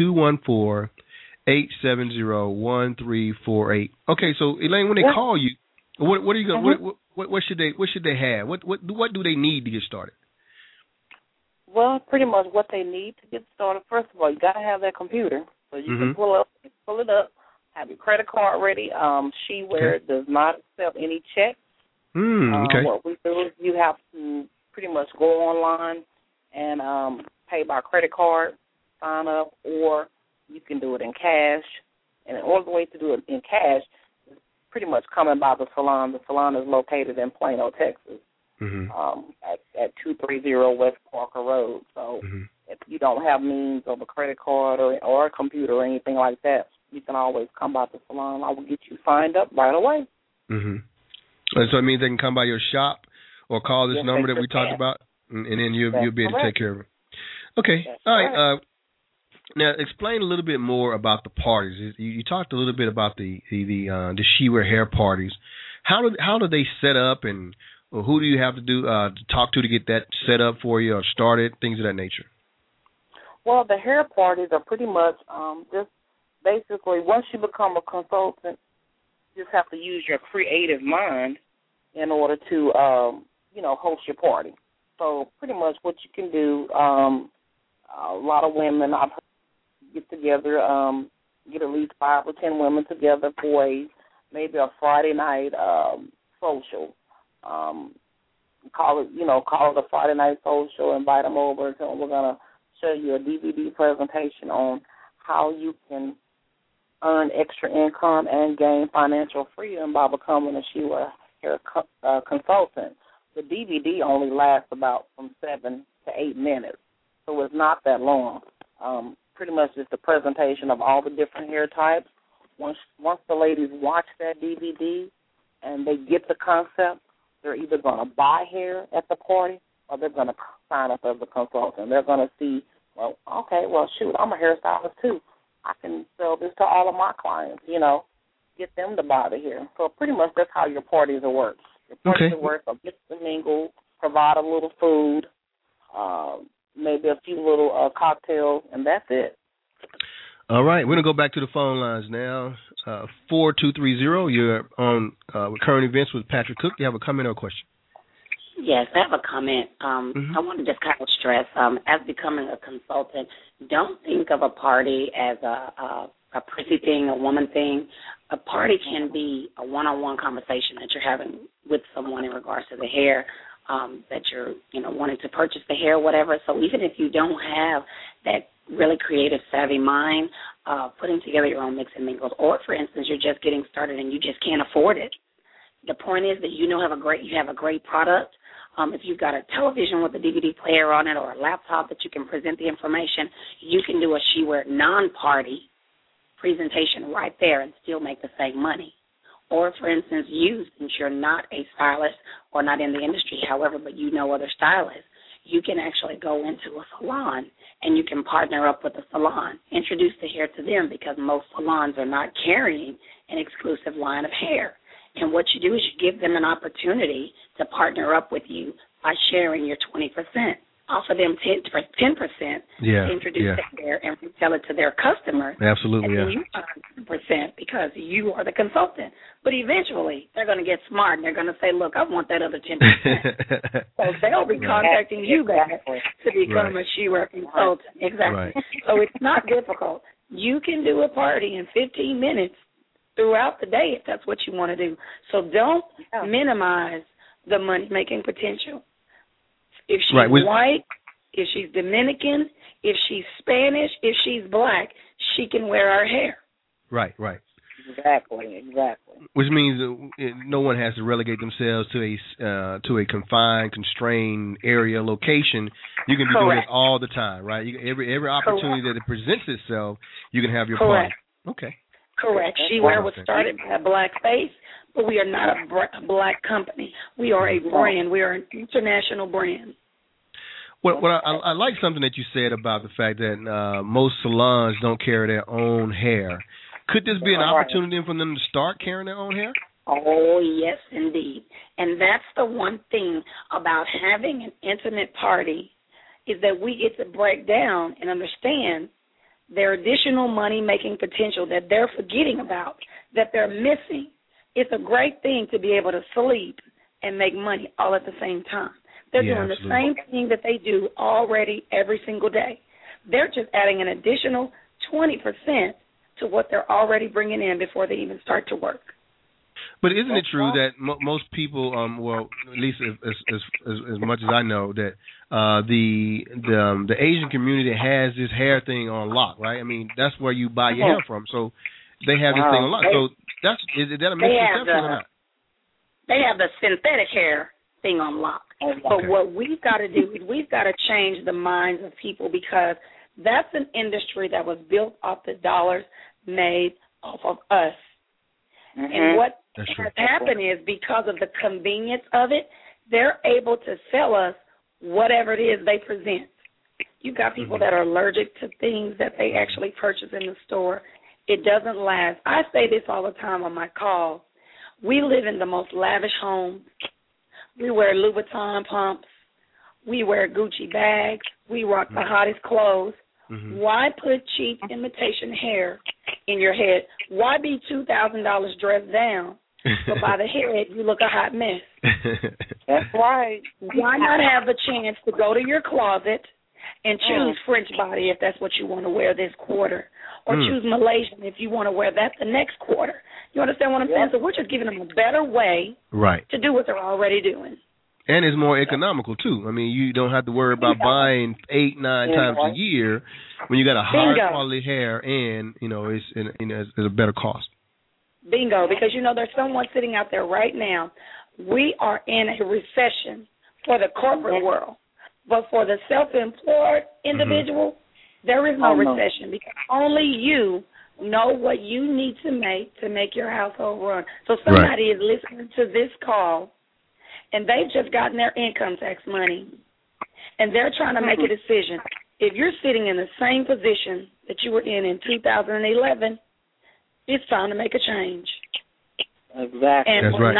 214-870-1348. Okay, so Elaine, when they call you, what are you going? What should they have? What do they need to get started? Well, pretty much what they need to get started. First of all, you got to have that computer so you can pull it up, have your credit card ready. She-Wear does not accept any checks. What we do is you have to pretty much go online and pay by credit card, sign up, or you can do it in cash. And the only way to do it in cash is pretty much coming by the salon. The salon is located in Plano, Texas, at 230 West Parker Road. So if you don't have means of a credit card or a computer or anything like that, you can always come by the salon. I will get you signed up right away. So it means they can come by your shop or call this number that we talked about, and then you'll be able to take care of it. Okay. All right. Now, explain a little bit more about the parties. You talked a little bit about the She-Wear hair parties. How do they set up, and who do you have to talk to get that set up for you or started, things of that nature? Well, the hair parties are pretty much just basically once you become a consultant, you just have to use your creative mind in order to, host your party. So pretty much what you can do, a lot of women get together, get at least 5 or 10 women together for maybe a Friday night social. Call it a Friday night social, invite them over, and we're going to show you a DVD presentation on how you can earn extra income and gain financial freedom by becoming a She-Wear hair consultant. The DVD only lasts about from 7 to 8 minutes, so it's not that long. Pretty much just a presentation of all the different hair types. Once the ladies watch that DVD and they get the concept, they're either going to buy hair at the party or they're going to sign up as a consultant. They're going to see, I'm a hairstylist too. I can sell this to all of my clients, get them to buy the hair. So pretty much that's how your parties will work. Your parties will work, get to mingle, provide a little food, maybe a few little cocktails, and that's it. All right, we're going to go back to the phone lines now. 4230, you're on with Current Events with Patrick Cook. You have a comment or a question? Yes, I have a comment. I want to just kind of stress, as becoming a consultant, don't think of a party as a prissy thing, a woman thing. A party can be a one-on-one conversation that you're having with someone in regards to the hair. that you're, wanting to purchase the hair, whatever. So even if you don't have that really creative, savvy mind, putting together your own mix and mingles, or for instance, you're just getting started and you just can't afford it. The point is that you have a great product. If you've got a television with a DVD player on it or a laptop that you can present the information, you can do a SheWear non-party presentation right there and still make the same money. Or, for instance, since you're not a stylist or not in the industry, however, but you know other stylists, you can actually go into a salon and you can partner up with a salon, introduce the hair to them, because most salons are not carrying an exclusive line of hair. And what you do is you give them an opportunity to partner up with you by sharing your 20%. Offer them 10% to introduce the hair and sell it to their customers. Absolutely, and then you earn 10% because you are the consultant. But eventually, they're going to get smart and they're going to say, look, I want that other 10%. So they'll be contacting you back to become a SheWear consultant. Exactly. Right. So it's not difficult. You can do a party in 15 minutes throughout the day if that's what you want to do. So don't minimize the money-making potential. If she's white, if she's Dominican, if she's Spanish, if she's black, she can wear our hair. Right. Exactly. Which means no one has to relegate themselves to a confined, constrained area, location. You can be doing it all the time, right? Every opportunity that it presents itself, you can have your party. Okay. Correct. SheWear was started by a black face, but we are not a black company. We are a brand. We are an international brand. Well, I like something that you said about the fact that most salons don't carry their own hair. Could this be an opportunity for them to start carrying their own hair? Oh, yes, indeed. And that's the one thing about having an intimate party is that we get to break down and understand their additional money-making potential that they're forgetting about, that they're missing. It's a great thing to be able to sleep and make money all at the same time. They're doing the same thing that they do already every single day. They're just adding an additional 20% to what they're already bringing in before they even start to work. But isn't it true that most people, well, at least as much as I know, that the Asian community has this hair thing on lock, right? I mean, that's where you buy your hair from. So they have this thing on lock. So is that a misconception or not? They have the synthetic hair thing on lock. But what we've got to do is we've got to change the minds of people, because that's an industry that was built off the dollars made off of us. And what has happened is, because of the convenience of it, they're able to sell us whatever it is they present. You've got people that are allergic to things that they actually purchase in the store. It doesn't last. I say this all the time on my calls. We live in the most lavish homes. We wear Louboutin pumps. We wear Gucci bags. We rock the hottest clothes. Why put cheap imitation hair in your head? Why be $2,000 dressed down, but by the head you look a hot mess? That's right. Why not have the chance to go to your closet and choose French body if that's what you want to wear this quarter, or choose Malaysian if you want to wear that the next quarter? You understand what I'm saying? So we're just giving them a better way to do what they're already doing. And it's more economical, too. I mean, you don't have to worry about buying 8-9 times a year when you got a high quality hair, and, it's a better cost. Bingo, because, there's someone sitting out there right now. We are in a recession for the corporate world, but for the self-employed individual, there is no recession, because only you know what you need to make your household run. So somebody is listening to this call, and they've just gotten their income tax money, and they're trying to make a decision. If you're sitting in the same position that you were in 2011, it's time to make a change. Exactly. And for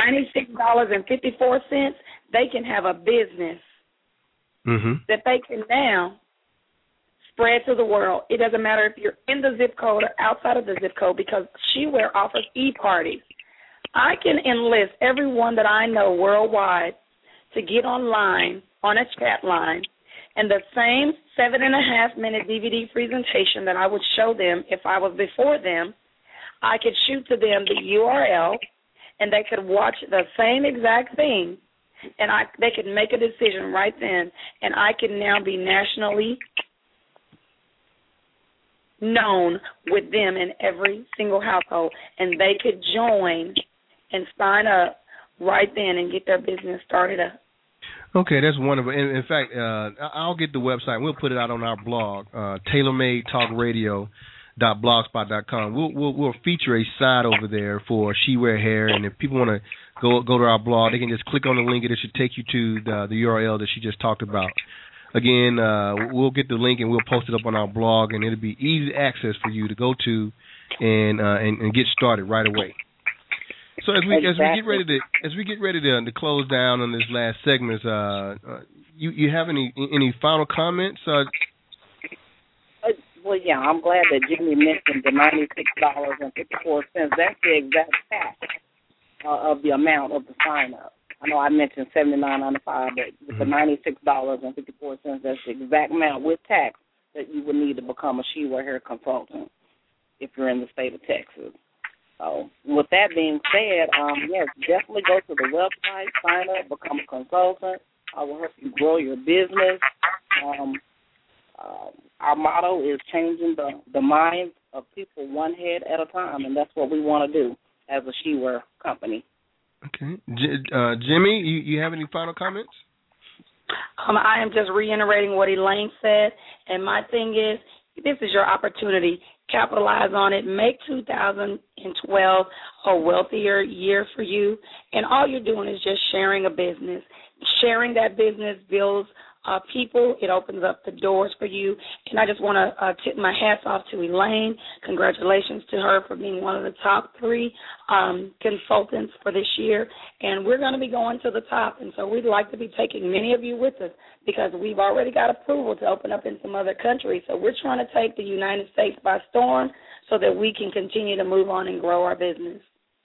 $96.54, they can have a business that they can now spread to the world. It doesn't matter if you're in the zip code or outside of the zip code, because SheWear offers e-parties. I can enlist everyone that I know worldwide to get online on a chat line, and the same 7.5-minute DVD presentation that I would show them if I was before them, I could shoot to them the URL, and they could watch the same exact thing and they can make a decision right then, and I can now be nationally known with them in every single household, and they could join and sign up right then and get their business started up. Okay, that's wonderful. In fact, I'll get the website. We'll put it out on our blog, TaylorMadeTalkRadio.blogspot.com. We'll feature a site over there for She Wear Hair, and if people want to go to our blog, they can just click on the link, and it should take you to the URL that she just talked about. Again, we'll get the link and we'll post it up on our blog, and it'll be easy access for you to go to and get started right away. So as we get ready to close down on this last segment, you have any final comments? Well, yeah, I'm glad that Jimmy mentioned the $96.54. That's the exact tax of the amount of the sign up. I know I mentioned $79.95, but with the $96.54, that's the exact amount with tax that you would need to become a She Wear Hair consultant if you're in the state of Texas. So with that being said, yes, definitely go to the website, sign up, become a consultant. I will help you grow your business. Our motto is changing the minds of people one head at a time, and that's what we want to do as a She Wear company. Okay. Jimmy, you have any final comments? I am just reiterating what Elaine said, and my thing is, this is your opportunity. Capitalize on it. Make 2012 a wealthier year for you, and all you're doing is just sharing a business. Sharing that business builds people. It opens up the doors for you, and I just want to tip my hats off to Elaine. Congratulations to her for being one of the top 3 consultants for this year, and we're going to be going to the top, and so we'd like to be taking many of you with us because we've already got approval to open up in some other countries, so we're trying to take the United States by storm so that we can continue to move on and grow our business.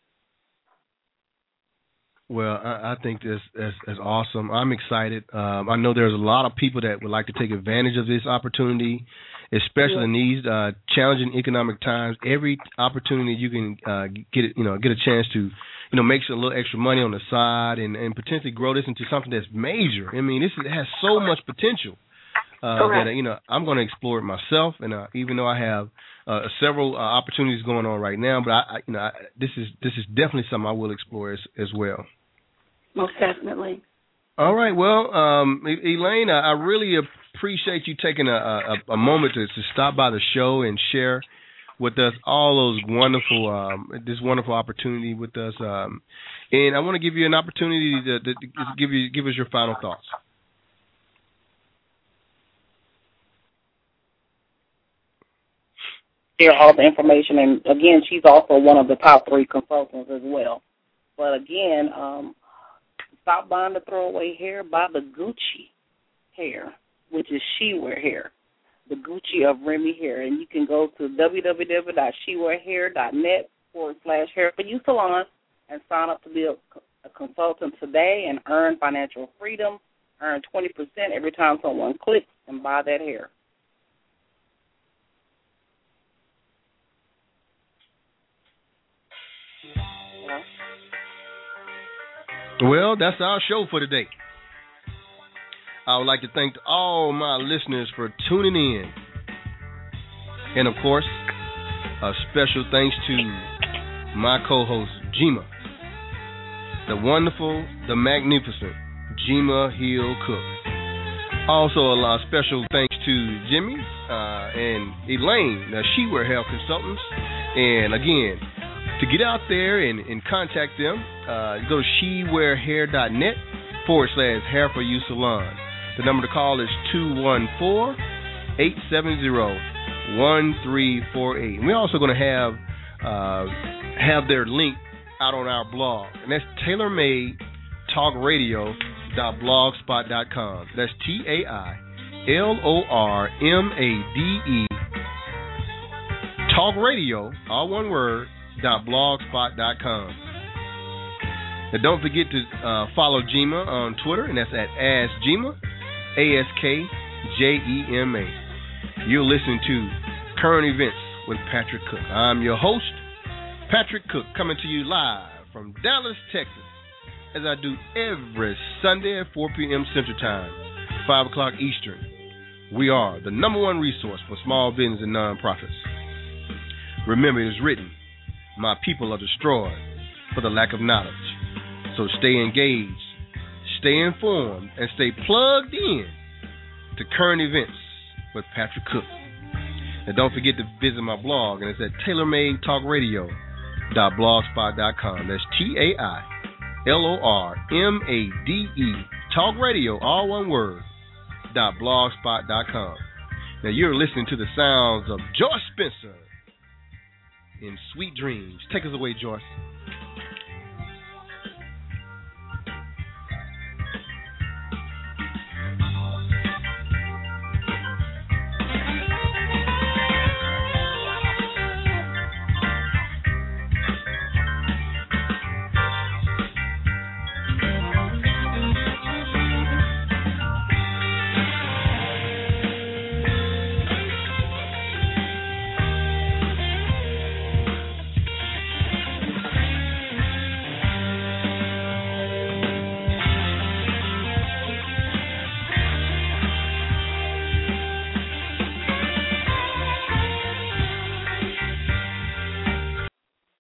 Well, I think that's awesome. I'm excited. I know there's a lot of people that would like to take advantage of this opportunity, especially in these challenging economic times. Every opportunity you can get a chance to, make a little extra money on the side and potentially grow this into something that's major. I mean, it has so much potential that I'm going to explore it myself. And even though I have several opportunities going on right now, but this is definitely something I will explore as well. Most definitely. All right. Well, Elaine, I really appreciate you taking a moment to stop by the show and share with us all those wonderful this wonderful opportunity with us. And I want to give you an opportunity to give us your final thoughts. Share all the information, and again, she's also one of the top 3 consultants as well. But again, stop buying the throwaway hair, buy the Gucci hair, which is She Wear Hair, the Gucci of Remy Hair. And you can go to www.shewearhair.net/hair for you salon and sign up to be a consultant today and earn financial freedom, earn 20% every time someone clicks and buy that hair. Well, that's our show for today. I would like to thank all my listeners for tuning in. And, of course, a special thanks to my co-host, Jima, the wonderful, the magnificent Jima Hill Cook. Also, a special thanks to Jimmy and Elaine, the She Wear Hair Consultants. And, again, to get out there and contact them, go to shewearhair.net/hair for you salon. The number to call is 214-870-1348. And we're also going to have their link out on our blog, and that's TaylorMadeTalkRadio.blogspot.com. That's TailorMade Talk Radio, all one word, .blogspot.com. Now don't forget to follow Jima on Twitter, and that's at AskJima, AskJema. You're listening to Current Events with Patrick Cook. I'm your host, Patrick Cook, coming to you live from Dallas, Texas. as I do every Sunday at 4 p.m. Central Time, 5 o'clock Eastern. We are the #1 resource for small business and nonprofits. Remember, it is written, my people are destroyed for the lack of knowledge. So stay engaged, stay informed, and stay plugged in to current events with Patrick Cook. And don't forget to visit my blog, and it's at tailormadetalkradio.blogspot.com. That's TAILORMADE, Talk Radio, all one word, .blogspot.com. Now you're listening to the sounds of Joyce Spencer in Sweet Dreams. Take us away, Joyce.